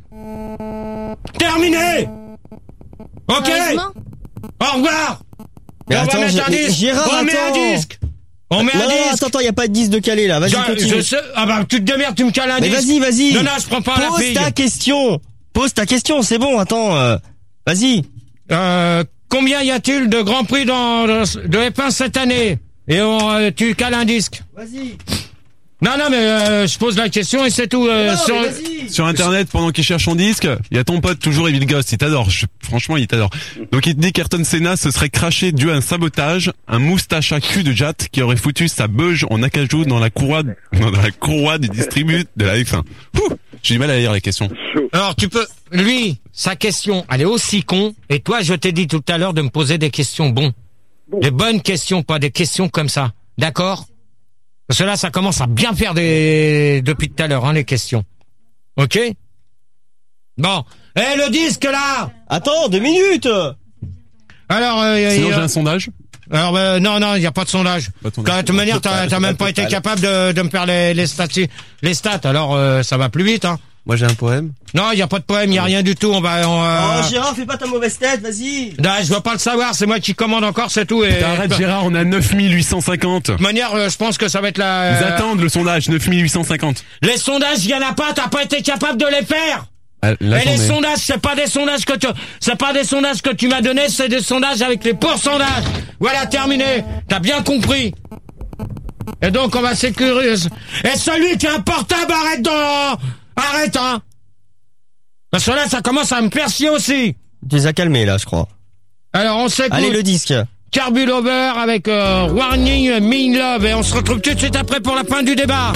Ok. Au revoir. Mais attends, Gérard, on met un disque. Attends, y a pas de disque de calé là. Vas-y, continue. Je sais. Ah bah, tu te démerdes, tu me cales un disque. Mais vas-y. Non, je prends pas la fille. Pose ta question, c'est bon, attends. Vas-y. Combien y a-t-il de Grand Prix de F1 cette année? Et tu cales un disque. Vas-y. Non, mais je pose la question et c'est tout. Sur Internet, pendant qu'il cherche son disque, il y a ton pote, toujours Evil Ghost, il t'adore. Franchement, il t'adore. Donc il te dit qu'Ayrton Senna se serait craché dû à un sabotage, un moustache à cul de Jatt qui aurait foutu sa beuge en acajou dans la courroie du distribut de la F1. J'ai du mal à lire les questions. Alors lui, sa question, elle est aussi con, et toi, je t'ai dit tout à l'heure de me poser des questions des bonnes questions, pas des questions comme ça. D'accord? Parce que là, ça commence à bien faire depuis tout à l'heure, les questions. Ok? Toute le disque, là! Attends, 2 minutes! Alors, sinon, j'ai un sondage. Alors, non, il n'y a pas de sondage. De toute manière, t'as même pas été capable de me faire les stats. Alors, ça va plus vite, Moi, j'ai un poème. Non, il n'y a pas de poème, il n'y a rien du tout. Oh, Gérard, fais pas ta mauvaise tête, vas-y. Non, je veux pas le savoir, c'est moi qui commande encore, c'est tout. Arrête, Gérard, on a 9850. De toute manière, je pense que ça va être Ils attendent le sondage, 9850. Les sondages, il y en a pas, t'as pas été capable de les faire. Et les sondages, c'est pas des sondages que tu m'as donné, c'est des sondages avec les pourcentages. Voilà, terminé. T'as bien compris. Et donc, on va sécuriser. Et celui qui a un portable, arrête, Parce que là, ça commence à me faire chier aussi. Tu les as calmés, là, je crois. Alors, on s'écoute. Allez, le disque. Carbulover avec Warning Mean Love. Et on se retrouve tout de suite après pour la fin du débat.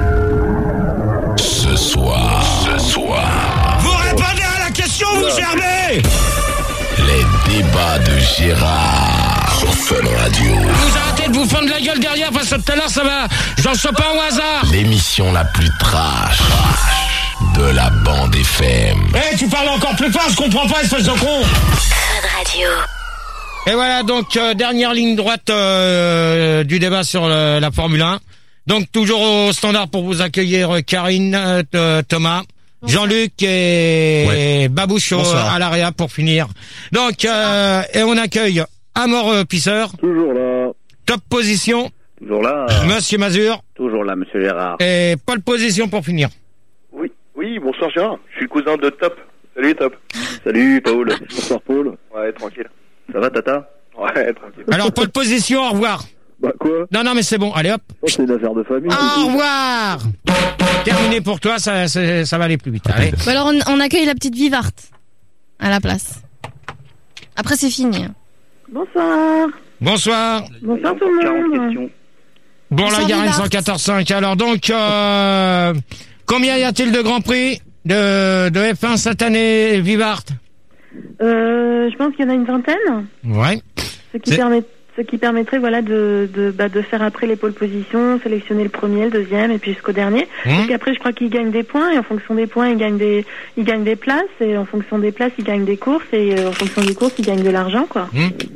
Ce soir. Vous répondez à la question, vous Gervais. Les débats de Gérard sur Fun Radio. Vous arrêtez de vous fendre la gueule derrière parce que tout à l'heure ça va. J'en sais pas au hasard. L'émission la plus trash de la bande FM. Eh, tu parles encore plus fort, je comprends pas, espèce de con. Fun Radio. Et voilà, donc, dernière ligne droite du débat sur la Formule 1. Donc, toujours au standard pour vous accueillir Karine, Thomas, Jean-Luc et Babouche à l'AREA pour finir. Donc, et on accueille Amor Pisseur. Toujours là. Top position. Toujours là. Monsieur Mazur. Toujours là, monsieur Gérard. Et pole position pour finir. Oui, bonsoir Gérard. Je suis le cousin de Top. Salut Top. Salut Paul. Bonsoir Paul. Ouais, tranquille. Ça va Tata? Ouais, tranquille. Alors, pole position, au revoir. Bah quoi? Non, mais c'est bon, allez hop. Oh, c'est une affaire de famille. Au revoir. Terminé pour toi, ça va aller plus vite. Allez. Bah alors on accueille la petite Vivarte à la place. Après c'est fini. Bonsoir. Bonsoir. Bonsoir tout le monde. Bon, la Garenne 114.5. Alors donc, combien y a-t-il de Grands Prix de F1 cette année, Vivarte? Je pense qu'il y en a une vingtaine. Ouais. Ce qui permettrait, voilà, de faire après les pôles positions, sélectionner le premier, le deuxième, et puis jusqu'au dernier. Et puis après, je crois qu'ils gagnent des points, et en fonction des points, ils gagnent des places, et en fonction des places, ils gagnent des courses, et en fonction des courses, ils gagnent de l'argent, quoi.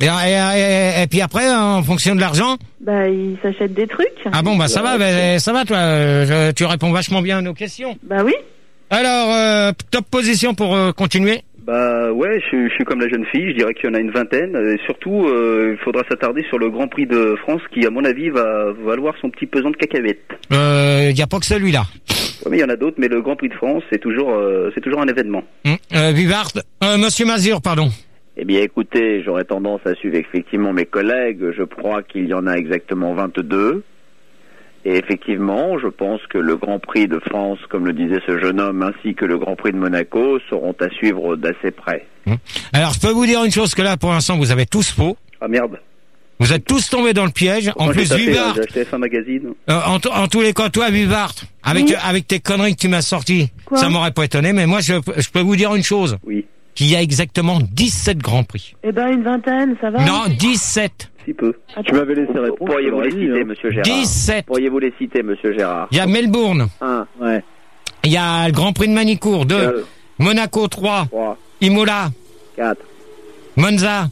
Et puis après, en fonction de l'argent? Bah, ils s'achètent des trucs. Ah bon, bah ça va, toi. Tu réponds vachement bien à nos questions. Bah oui. Alors, top position pour continuer? Bah ouais, je suis comme la jeune fille, je dirais qu'il y en a une vingtaine. Et surtout, il faudra s'attarder sur le Grand Prix de France qui, à mon avis, va valoir son petit pesant de cacahuètes. Y a pas que celui-là. Ouais, mais il y en a d'autres, mais le Grand Prix de France, c'est toujours un événement. Vivard, Monsieur Mazur, pardon. Eh bien, écoutez, j'aurais tendance à suivre effectivement mes collègues. Je crois qu'il y en a exactement 22. Et effectivement, je pense que le Grand Prix de France, comme le disait ce jeune homme, ainsi que le Grand Prix de Monaco, seront à suivre d'assez près. Alors, je peux vous dire une chose, que là, pour l'instant, vous avez tous faux. Ah merde. Vous êtes tous tombés dans le piège. En plus, Vivard. J'ai acheté F1 Magazine. En tous les cas, toi, Vivard, avec tes conneries que tu m'as sorties, ça m'aurait pas étonné, mais moi, je peux vous dire une chose. Oui. Qu'il y a exactement 17 Grands Prix. Eh ben, une vingtaine, ça va? Non, 17. Si peu. Tu m'avais laissé répondre. Pourriez-vous les citer, monsieur Gérard? 17. Pourriez-vous les citer, monsieur Gérard? Il y a Melbourne. 1. Ouais. Il y a le Grand Prix de Manicourt. 2. Monaco, 3. Imola. 4. Monza.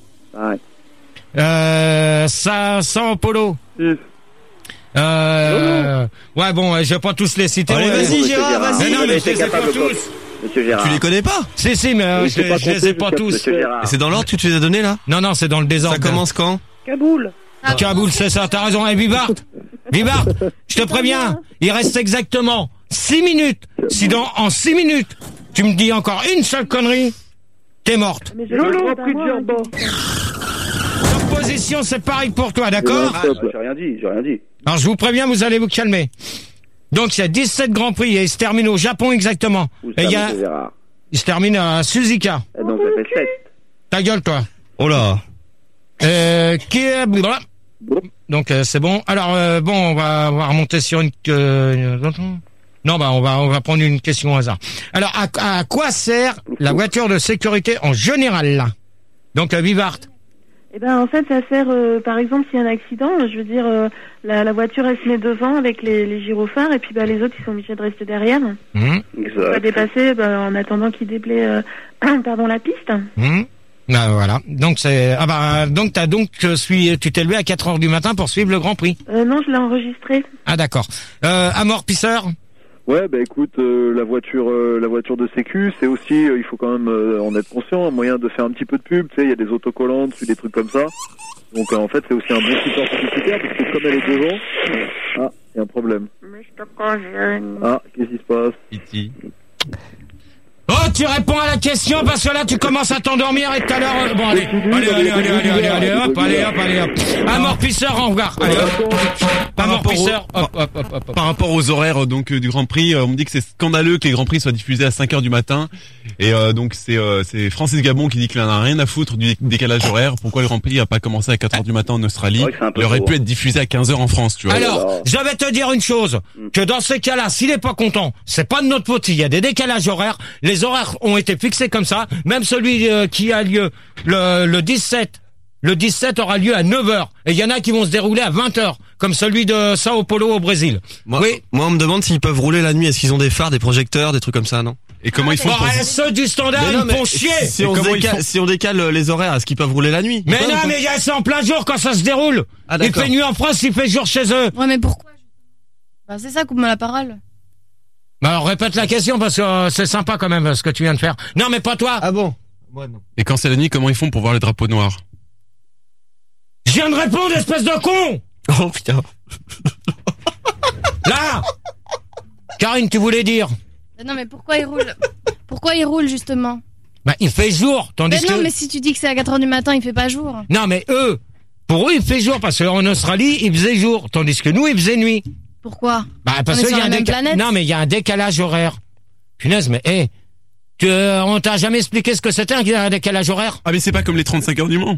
5. Sao Paulo. 6. Ouais, bon, je vais pas tous les citer. Allez, vas-y, Gérard, vas-y. Non, mais je les ai pas tous. Monsieur Gérard. Tu les connais pas? Si, mais je les ai pas tous. Et c'est dans l'ordre que tu les as donnés, là? Non, c'est dans le désordre. Ça commence quand? Kaboul. Kaboul, c'est ça, t'as raison. Et Vivard, je te préviens, il reste exactement 6 minutes. Si en 6 minutes, tu me dis encore une seule connerie, t'es morte. Mais je l'ai pris de Gerbo. Top position, c'est pareil pour toi, d'accord? J'ai rien dit. Alors, je vous préviens, vous allez vous calmer. Donc, il y a 17 Grands Prix et il se termine au Japon exactement. Et il se termine à Suzuka. Donc, ça fait 7. Ta gueule, toi. Oh là. Donc, c'est bon. Alors, on va remonter sur une... Non, on va prendre une question au hasard. Alors, à quoi sert la voiture de sécurité en général, là? Donc, Vivart. Eh ben, en fait, ça sert, par exemple, s'il y a un accident, je veux dire, la voiture, elle se met devant avec les gyrophares, et puis, les autres, ils sont obligés de rester derrière. On va dépasser, en attendant qu'ils déblaient, la piste. Voilà. Donc, tu t'es levé à 4h du matin pour suivre le Grand Prix. Non, je l'ai enregistré. Ah, d'accord. Amor Pisseur? Ouais, écoute, la voiture de sécu, c'est aussi, il faut quand même en être conscient, un moyen de faire un petit peu de pub, tu sais, il y a des autocollants dessus, des trucs comme ça. Donc en fait, c'est aussi un bon support publicitaire, parce que comme elle est devant, il y a un problème. Ah, qu'est-ce qui se passe? Oh, tu réponds à la question parce que là tu commences à t'endormir et tout à l'heure. Bon, allez, hop. Amortisseur en regard. Allez, hop. Amortisseur, hop. Par rapport aux horaires donc du Grand Prix, on me dit que c'est scandaleux que les Grands Prix soient diffusés à 5h du matin. Et donc c'est Francis Gabon qui dit qu'il en a rien à foutre du décalage horaire. Pourquoi le Grand Prix n'a pas commencé à 4h du matin en Australie? Il aurait pu être diffusé à 15h en France, tu vois. Alors, je vais te dire une chose, que dans ces cas-là, s'il est pas content, c'est pas de notre faute. Il y a des décalages horaires. Les horaires ont été fixés comme ça. Même celui qui a lieu le 17. Le 17 aura lieu à 9h. Et il y en a qui vont se dérouler à 20h. Comme celui de Sao Paulo au Brésil. Moi, on me demande s'ils peuvent rouler la nuit. Est-ce qu'ils ont des phares, des projecteurs, des trucs comme ça, non? Et comment ils font ceux du standard, ils font chier. Si on décale les horaires, est-ce qu'ils peuvent rouler la nuit? Mais non, mais c'est en plein jour quand ça se déroule. Ah, il fait nuit en France, il fait jour chez eux. Ouais, mais pourquoi? Bah, c'est ça, coupe-moi la parole. Bah, alors, répète la question parce que c'est sympa quand même ce que tu viens de faire. Non, mais pas toi. Ah bon? Moi, non. Et quand c'est la nuit, comment ils font pour voir les drapeaux noirs? Je viens de répondre, espèce de con! Oh putain. Là! Karine, tu voulais dire? Non, mais pourquoi il roule? Pourquoi il roule, justement? Bah, il fait jour, tandis que... non, mais si tu dis que c'est à 4h du matin, il fait pas jour. Non, mais pour eux, il fait jour, parce qu'en Australie, il faisait jour, tandis que nous, il faisait nuit. Pourquoi? Bah, parce qu'il y a non, mais il y a un décalage horaire. Punaise, mais, on t'a jamais expliqué ce que c'était un décalage horaire? Ah, mais c'est pas comme les 35 heures du Mans.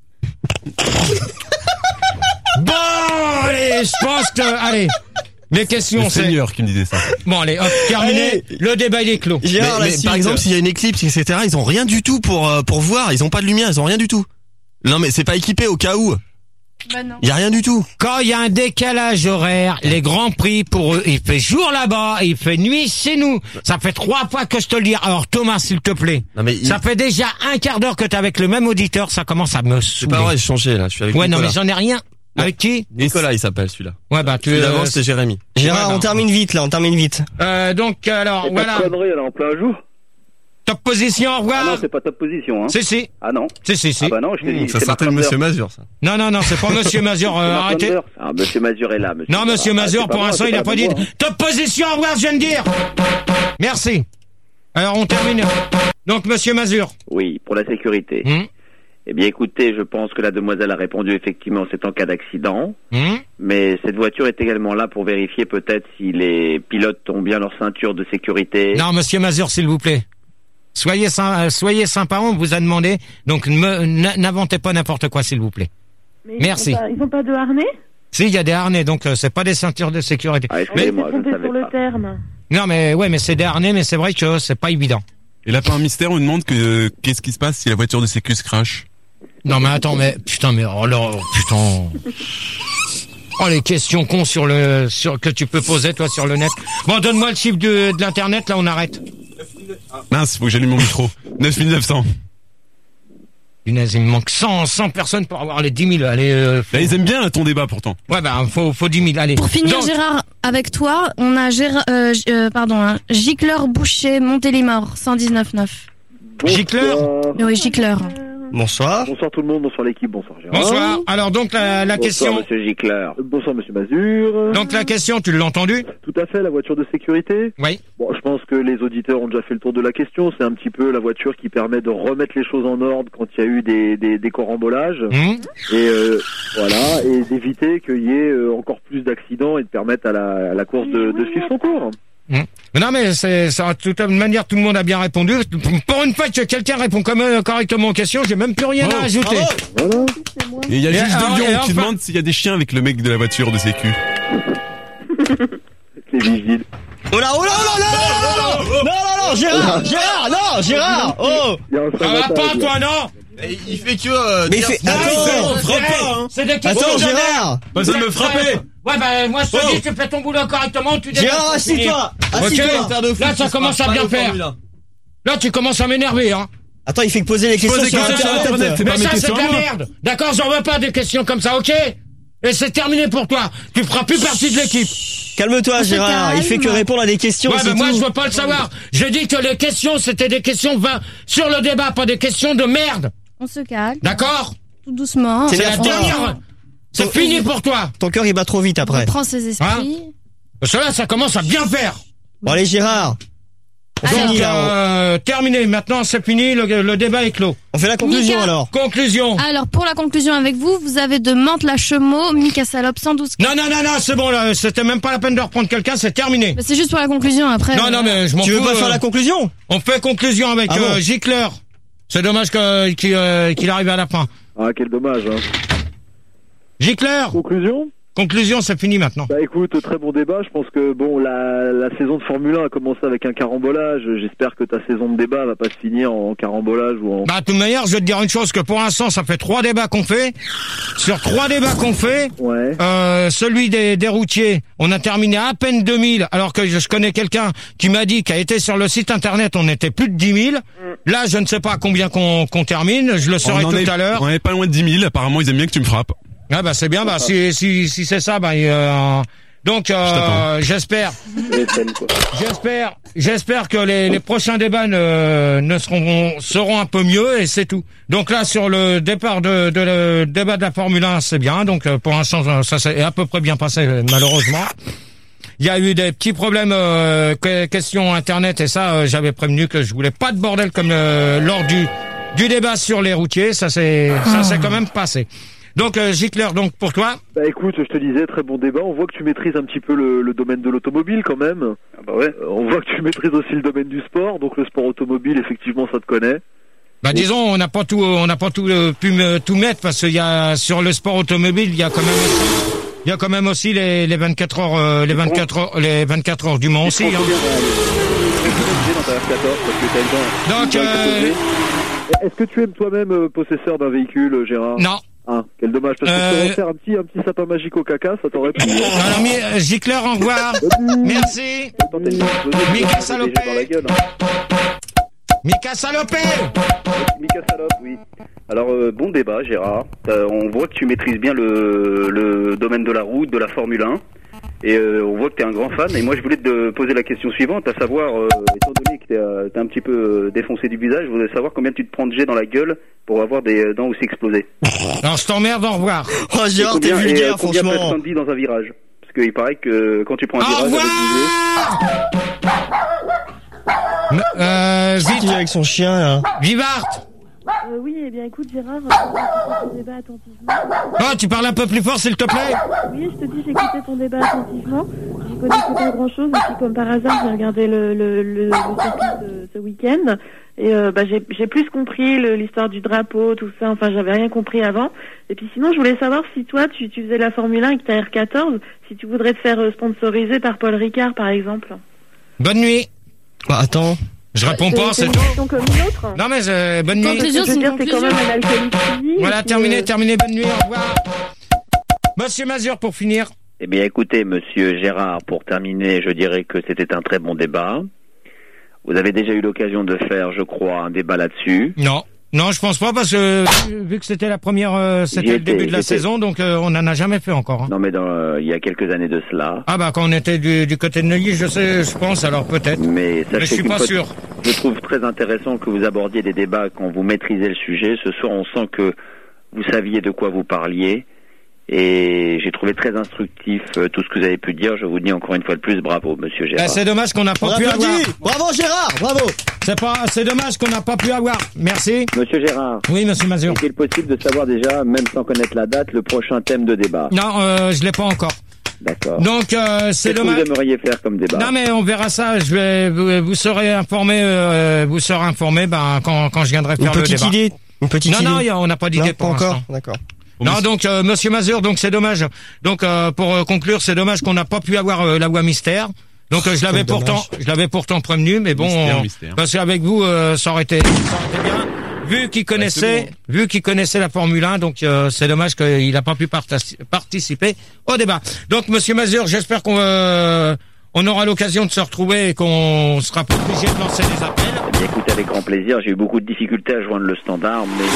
Bon, allez, je pense que, allez. Les questions, c'est Seigneur qui me disait ça. Bon, allez, hop, terminé. Le débat, il est clos. Mais par exemple, s'il y a une éclipse, etc., ils ont rien du tout pour voir. Ils ont pas de lumière, ils ont rien du tout. Non, mais c'est pas équipé au cas où. Bah non. Il y a rien du tout. Quand il y a un décalage horaire, les Grands Prix, pour eux, il fait jour là-bas, il fait nuit chez nous. Ça fait 3 fois que je te le dis. Alors Thomas, s'il te plaît. Non, mais ça fait déjà un quart d'heure que t'es avec le même auditeur, ça commence à me saouler. C'est pas vrai, j'ai changé là, je suis avec Ouais, Nicolas. non, mais j'en ai rien. Avec qui? Nicolas, il s'appelle celui-là. Ouais, bah, d'avant, c'était Jérémy. Gérard, on termine vite, là, on termine vite. Donc, alors, voilà. Connerie, elle est en plein jour. Top position, au revoir. Ah non, c'est pas top position, hein. Si. Ah non. Si. Ah bah non, je te dis. Ça s'appelle Monsieur Mazur, ça. Non, c'est pas Monsieur Mazur, arrêtez. Ah, Monsieur Mazur est là, monsieur. Non, Monsieur Mazur, pour l'instant, il a pas dit. Top position, au revoir, je viens de dire. Merci. Alors, on termine. Donc, Monsieur Mazur. Oui, pour la sécurité. Eh bien, écoutez, je pense que la demoiselle a répondu effectivement, c'est en cas d'accident. Mais cette voiture est également là pour vérifier peut-être si les pilotes ont bien leur ceinture de sécurité. Non, Monsieur Mazur, s'il vous plaît. Soyez sympa, on vous a demandé. Donc, n'inventez pas n'importe quoi, s'il vous plaît. Mais merci. Ils ont pas de harnais? Si, il y a des harnais, donc c'est pas des ceintures de sécurité. Ah, excusez-moi, je ne savais sur le pas. terme. Non, mais ouais, mais c'est des harnais, mais c'est vrai que c'est pas évident. Et là, par un mystère, on demande qu'est-ce qui se passe si la voiture de sécu se crache. Non, mais attends, mais putain, putain. Oh, les questions cons que tu peux poser, toi, sur le net. Bon, donne-moi le chiffre de l'internet, là, on arrête. Mince, faut que j'allume mon micro. 9900. Punaise, il me manque 100 personnes pour avoir les 10 000. Allez, Là, ils aiment bien ton débat, pourtant. Ouais, bah, faut 10 000, allez. Pour finir, Donc, Gérard, avec toi, on a Gicleur Boucher Montélimar 119.9. Gicleur? Oui, Gicleur. Bonsoir. Bonsoir tout le monde, bonsoir l'équipe, bonsoir Gérard. Bonsoir. Alors donc la question. Bonsoir, monsieur Gicleur. Bonsoir monsieur Mazur. Donc la question, tu l'as entendu? Tout à fait, la voiture de sécurité. Oui. Bon, je pense que les auditeurs ont déjà fait le tour de la question. C'est un petit peu la voiture qui permet de remettre les choses en ordre quand il y a eu des corambolages. Et voilà, et d'éviter qu'il y ait encore plus d'accidents et de permettre à la course de suivre son cours. Non mais c'est de toute manière tout le monde a bien répondu. Pour une fois que quelqu'un répond correctement aux questions, j'ai même plus rien à ajouter. Voilà. Et il y a juste de Lyon qui demande s'il y a des chiens avec le mec de la voiture de sécu. Les vigiles. Oh là, non, Gérard, oh! Ça va pas toi, non? Il fait que... Mais il fait... Attends, c'est des questions. Attends, Gérard! Pas besoin de me frapper! Ouais, bah, moi, je te dis, tu fais ton boulot correctement, tu dégages. Gérard, assis-toi! Ok, là, ça commence à bien faire. Là, tu commences à m'énerver, hein. Attends, il fait que poser les questions sur Internet. Mais ça, c'est de la merde. D'accord, j'en veux pas des questions comme ça, ok? Et c'est terminé pour toi. Tu feras plus partie de l'équipe. Calme-toi, Gérard. Il fait que répondre à des questions. Ouais, c'est mais moi, tout. je veux pas le savoir. Je dis que les questions, c'était des questions sur le débat, pas des questions de merde. On se calme. D'accord? Tout doucement. C'est la dernière. C'est fini pour toi. Ton cœur, il bat trop vite après. Reprends ses esprits. Parce que là, ça commence à bien faire. Bon, allez, Gérard. fini, terminé. Maintenant, c'est fini. Le débat est clos. On fait la conclusion Mika. alors. Conclusion. Alors, pour la conclusion avec vous, vous avez de Mantes-la-Chemot, Mika Salope, 112. Non, c'est bon, là. C'était même pas la peine de reprendre quelqu'un, c'est terminé. Mais c'est juste pour la conclusion après. Non, mais je m'en fous. Tu veux pas faire la conclusion? On fait conclusion avec Gicler. C'est dommage qu'il arrive à la fin. Ah, quel dommage, hein. Gicler. Conclusion, c'est fini maintenant. Bah écoute, très bon débat. Je pense que bon, la saison de Formule 1 a commencé avec un carambolage. J'espère que ta saison de débat va pas se finir en carambolage ou en... Bah de toute manière, je vais te dire une chose, que pour l'instant, ça fait 3 débats qu'on fait. Sur 3 débats qu'on fait, celui des routiers, on a terminé à peine 2000, alors que je connais quelqu'un qui m'a dit qu'a été sur le site internet, on était plus de 10 000. Là, je ne sais pas à combien qu'on termine, je le saurai tout à l'heure. On est pas loin de 10 000, apparemment ils aiment bien que tu me frappes. Ah bah c'est bien, bah si c'est ça, bah donc j'espère que les prochains débats seront un peu mieux et c'est tout. Donc là sur le départ le débat de la Formule 1, c'est bien. Donc pour l'instant ça s'est à peu près bien passé malheureusement. Il y a eu des petits problèmes questions internet et ça j'avais prévenu que je voulais pas de bordel comme lors du débat sur les routiers, ça s'est quand même passé. Donc Gicler, donc pour toi. Bah écoute, je te disais, très bon débat. On voit que tu maîtrises un petit peu le domaine de l'automobile quand même. Ah bah ouais. On voit que tu maîtrises aussi le domaine du sport. Donc le sport automobile, effectivement, ça te connaît. Bah disons, on n'a pas tout pu tout mettre parce qu'il y a sur le sport automobile, il y a quand même aussi les 24 heures les 24 heures du Mans aussi. Donc est-ce que tu es toi-même possesseur d'un véhicule, Gérard? Non. Ah, quel dommage, parce que tu aurais faire un petit sapin magique au caca, ça t'aurait plu. Alors, Gicler, au revoir. Merci. Mika Salope. Mika Salope. Mika Salope, oui. Alors, bon débat, Gérard. On voit que tu maîtrises bien le domaine de la route, de la Formule 1. Et on voit que tu es un grand fan. Et moi, je voulais te poser la question suivante, à savoir, étant donné que t'es un petit peu défoncé du visage, je voudrais savoir combien tu te prends de jet dans la gueule pour avoir des dents aussi explosées. Alors, je t'emmerde, au revoir. Oh, Gérard, t'es vulgaire, combien franchement. Combien de vie dans un virage? Parce qu'il paraît que quand tu prends un virage avec vite avec son chien, là. Vivart. Oui, eh bien écoute Gérard, j'écoutais ton débat attentivement. Oh, tu parles un peu plus fort s'il te plaît. Oui, je te dis, j'écoutais ton débat attentivement. J'y connaissais pas grand chose, et puis comme par hasard, j'ai regardé le circuit ce week-end. Et j'ai plus compris l'histoire du drapeau, tout ça, enfin j'avais rien compris avant. Et puis sinon, je voulais savoir si toi, tu faisais la Formule 1 et que t'as R14, si tu voudrais te faire sponsoriser par Paul Ricard, par exemple. Bonne nuit. Bah attends. Je réponds pas, c'est tout. Comme une autre. Non mais bonne nuit. Conclusion, c'est quand même un alcoolique fini. Voilà, terminé, bonne nuit, au revoir. Monsieur Mazur, pour finir. Eh bien écoutez, monsieur Gérard, pour terminer, je dirais que c'était un très bon débat. Vous avez déjà eu l'occasion de faire, je crois, un débat là-dessus. Non, je pense pas parce que vu que c'était la première, c'était le début de la saison, donc on n'en a jamais fait encore. Hein. Non, mais il y a quelques années de cela. Ah bah quand on était du côté de Neuilly, je pense, alors peut-être. Mais je suis pas sûr. Je trouve très intéressant que vous abordiez des débats quand vous maîtrisez le sujet. Ce soir, on sent que vous saviez de quoi vous parliez. Et j'ai trouvé très instructif tout ce que vous avez pu dire. Je vous dis encore une fois de plus, bravo, monsieur Gérard. C'est dommage qu'on n'a pas pu avoir. Bravo Gérard, bravo. C'est dommage qu'on n'a pas pu avoir. Merci. Monsieur Gérard. Oui, monsieur Mazur. Est-il possible de savoir déjà, même sans connaître la date, le prochain thème de débat? Non, je l'ai pas encore. D'accord. Donc c'est dommage. Qu'est-ce que vous aimeriez faire comme débat? Non mais on verra ça. Vous serez informé. Vous serez informé quand je viendrai faire le débat. Une petite idée. Non, on n'a pas d'idée pour encore. l'instant. D'accord. Non, donc monsieur Mazur, donc c'est dommage. Donc pour conclure, c'est dommage qu'on n'a pas pu avoir la voix mystère. Donc je l'avais pourtant prévenu, mais bon, mystère. parce qu'avec vous ça aurait été bien. Vu qu'il connaissait la Formule 1, donc c'est dommage qu'il n'a pas pu participer au débat. Donc monsieur Mazur, j'espère qu'on aura l'occasion de se retrouver et qu'on sera pas obligé de lancer des appels. Eh bien, écoute, avec grand plaisir. J'ai eu beaucoup de difficultés à joindre le standard, mais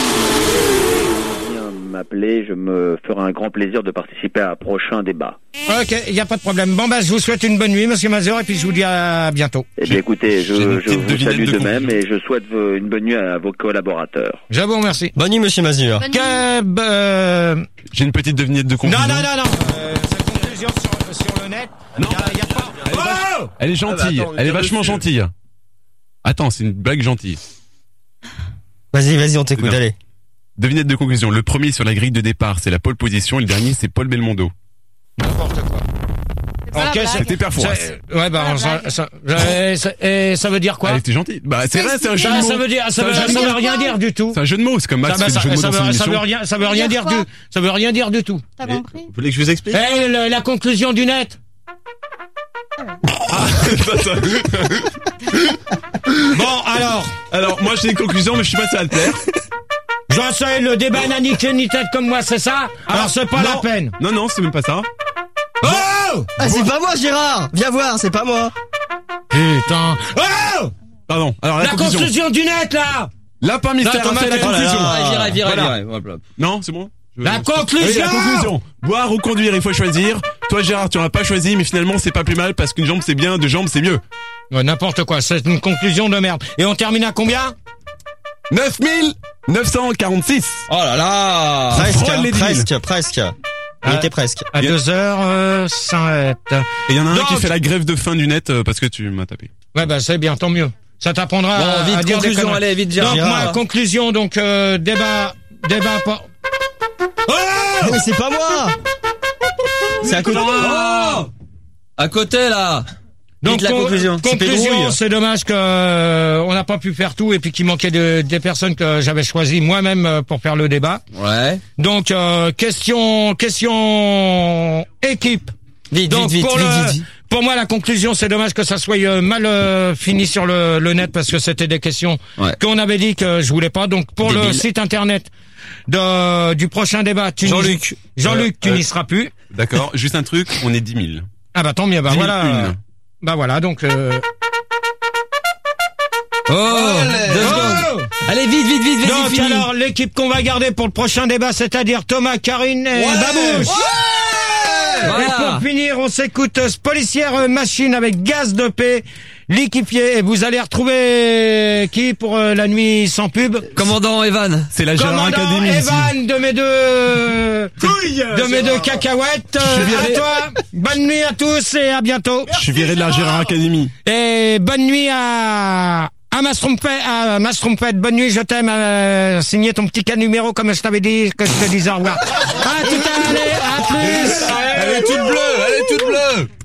m'appeler, je me ferai un grand plaisir de participer à un prochain débat. Ok, il n'y a pas de problème. Bon je vous souhaite une bonne nuit, monsieur Mazur, et puis je vous dis à bientôt. Eh bien écoutez, je vous salue de même et je souhaite une bonne nuit à vos collaborateurs. Je vous remercie. Bonne nuit, monsieur Mazur. J'ai une petite devinette de conclusion. Non. Cette conclusion sur le net, il y a pas... Elle est gentille, elle est vachement gentille. Attends, c'est une blague gentille. Vas-y, on t'écoute, allez. Devinette de conclusion. Le premier sur la grille de départ, c'est la pole position. Et le dernier, c'est Paul Belmondo. N'importe quoi. Ok, c'était Perfouras. Ouais, bah, ça veut dire quoi? Elle était gentille. Bah, c'est vrai, c'est un jeu de mots. Ça veut rien dire du tout. C'est un jeu de mots, c'est comme Max fait des jeux de mots dans son émission. Ça veut rien dire du tout. T'as compris? Vous voulez que je vous explique? La conclusion du net. Bon, alors, moi j'ai des conclusions, mais je suis pas sûr à le faire. Je sais, le débat n'a ni queue ni tête comme moi, c'est ça? Alors c'est pas la peine. Non, c'est même pas ça. Oh! Ah, c'est pas moi, Gérard! Viens voir, c'est pas moi! Putain! Oh! Pardon, alors la conclusion du net, là! Lapin mystère a fait la conclusion. Virez. Non, c'est bon? La conclusion! La conclusion. Boire ou conduire, il faut choisir. Toi, Gérard, tu n'as pas choisi, mais finalement, c'est pas plus mal parce qu'une jambe c'est bien, 2 jambes c'est mieux. Ouais, n'importe quoi, c'est une conclusion de merde. Et on termine à combien? 9946. Oh là là! Presque. Il était presque. À 2h07. Et il y en a un qui fait la grève de fin du net parce que tu m'as tapé. Ouais, bah c'est bien, tant mieux. Ça t'apprendra à dire conclusion, des conneries. allez, vite, Gérard. Donc, ma conclusion, débat pas... Oh! Mais c'est pas moi! C'est à côté. Oh! À côté, là! Donc, la conclusion. C'est dommage que on n'a pas pu faire tout et puis qu'il manquait des personnes que j'avais choisies moi-même pour faire le débat. Ouais. Donc, question équipe. Vite. Pour moi, la conclusion, c'est dommage que ça soit mal fini sur le net parce que c'était des questions qu'on avait dit que je voulais pas. Donc, pour le site internet du prochain débat, Jean-Luc, tu n'y seras plus. D'accord. Juste un truc, on est 10 000. Ah bah tant mieux, bah voilà. Bah voilà, donc... Allez, vite, donc fini. alors, l'équipe qu'on va garder pour le prochain débat, c'est-à-dire Thomas, Karine et Babouche. Voilà. Et pour finir, on s'écoute Policière Machine avec Gaz de paix, l'équipier. Et vous allez retrouver qui pour la nuit sans pub? Commandant Evan. C'est la Gérard Academy. Evan de mes deux cacahuètes. À toi. Bonne nuit à tous et à bientôt. Je suis viré de la Gérard Academy. Et bonne nuit à Mastrompette, bonne nuit, je t'aime, signer ton petit cas numéro comme je t'avais dit, que je te disais au revoir. À tout à l'heure, à plus. Elle est toute bleue.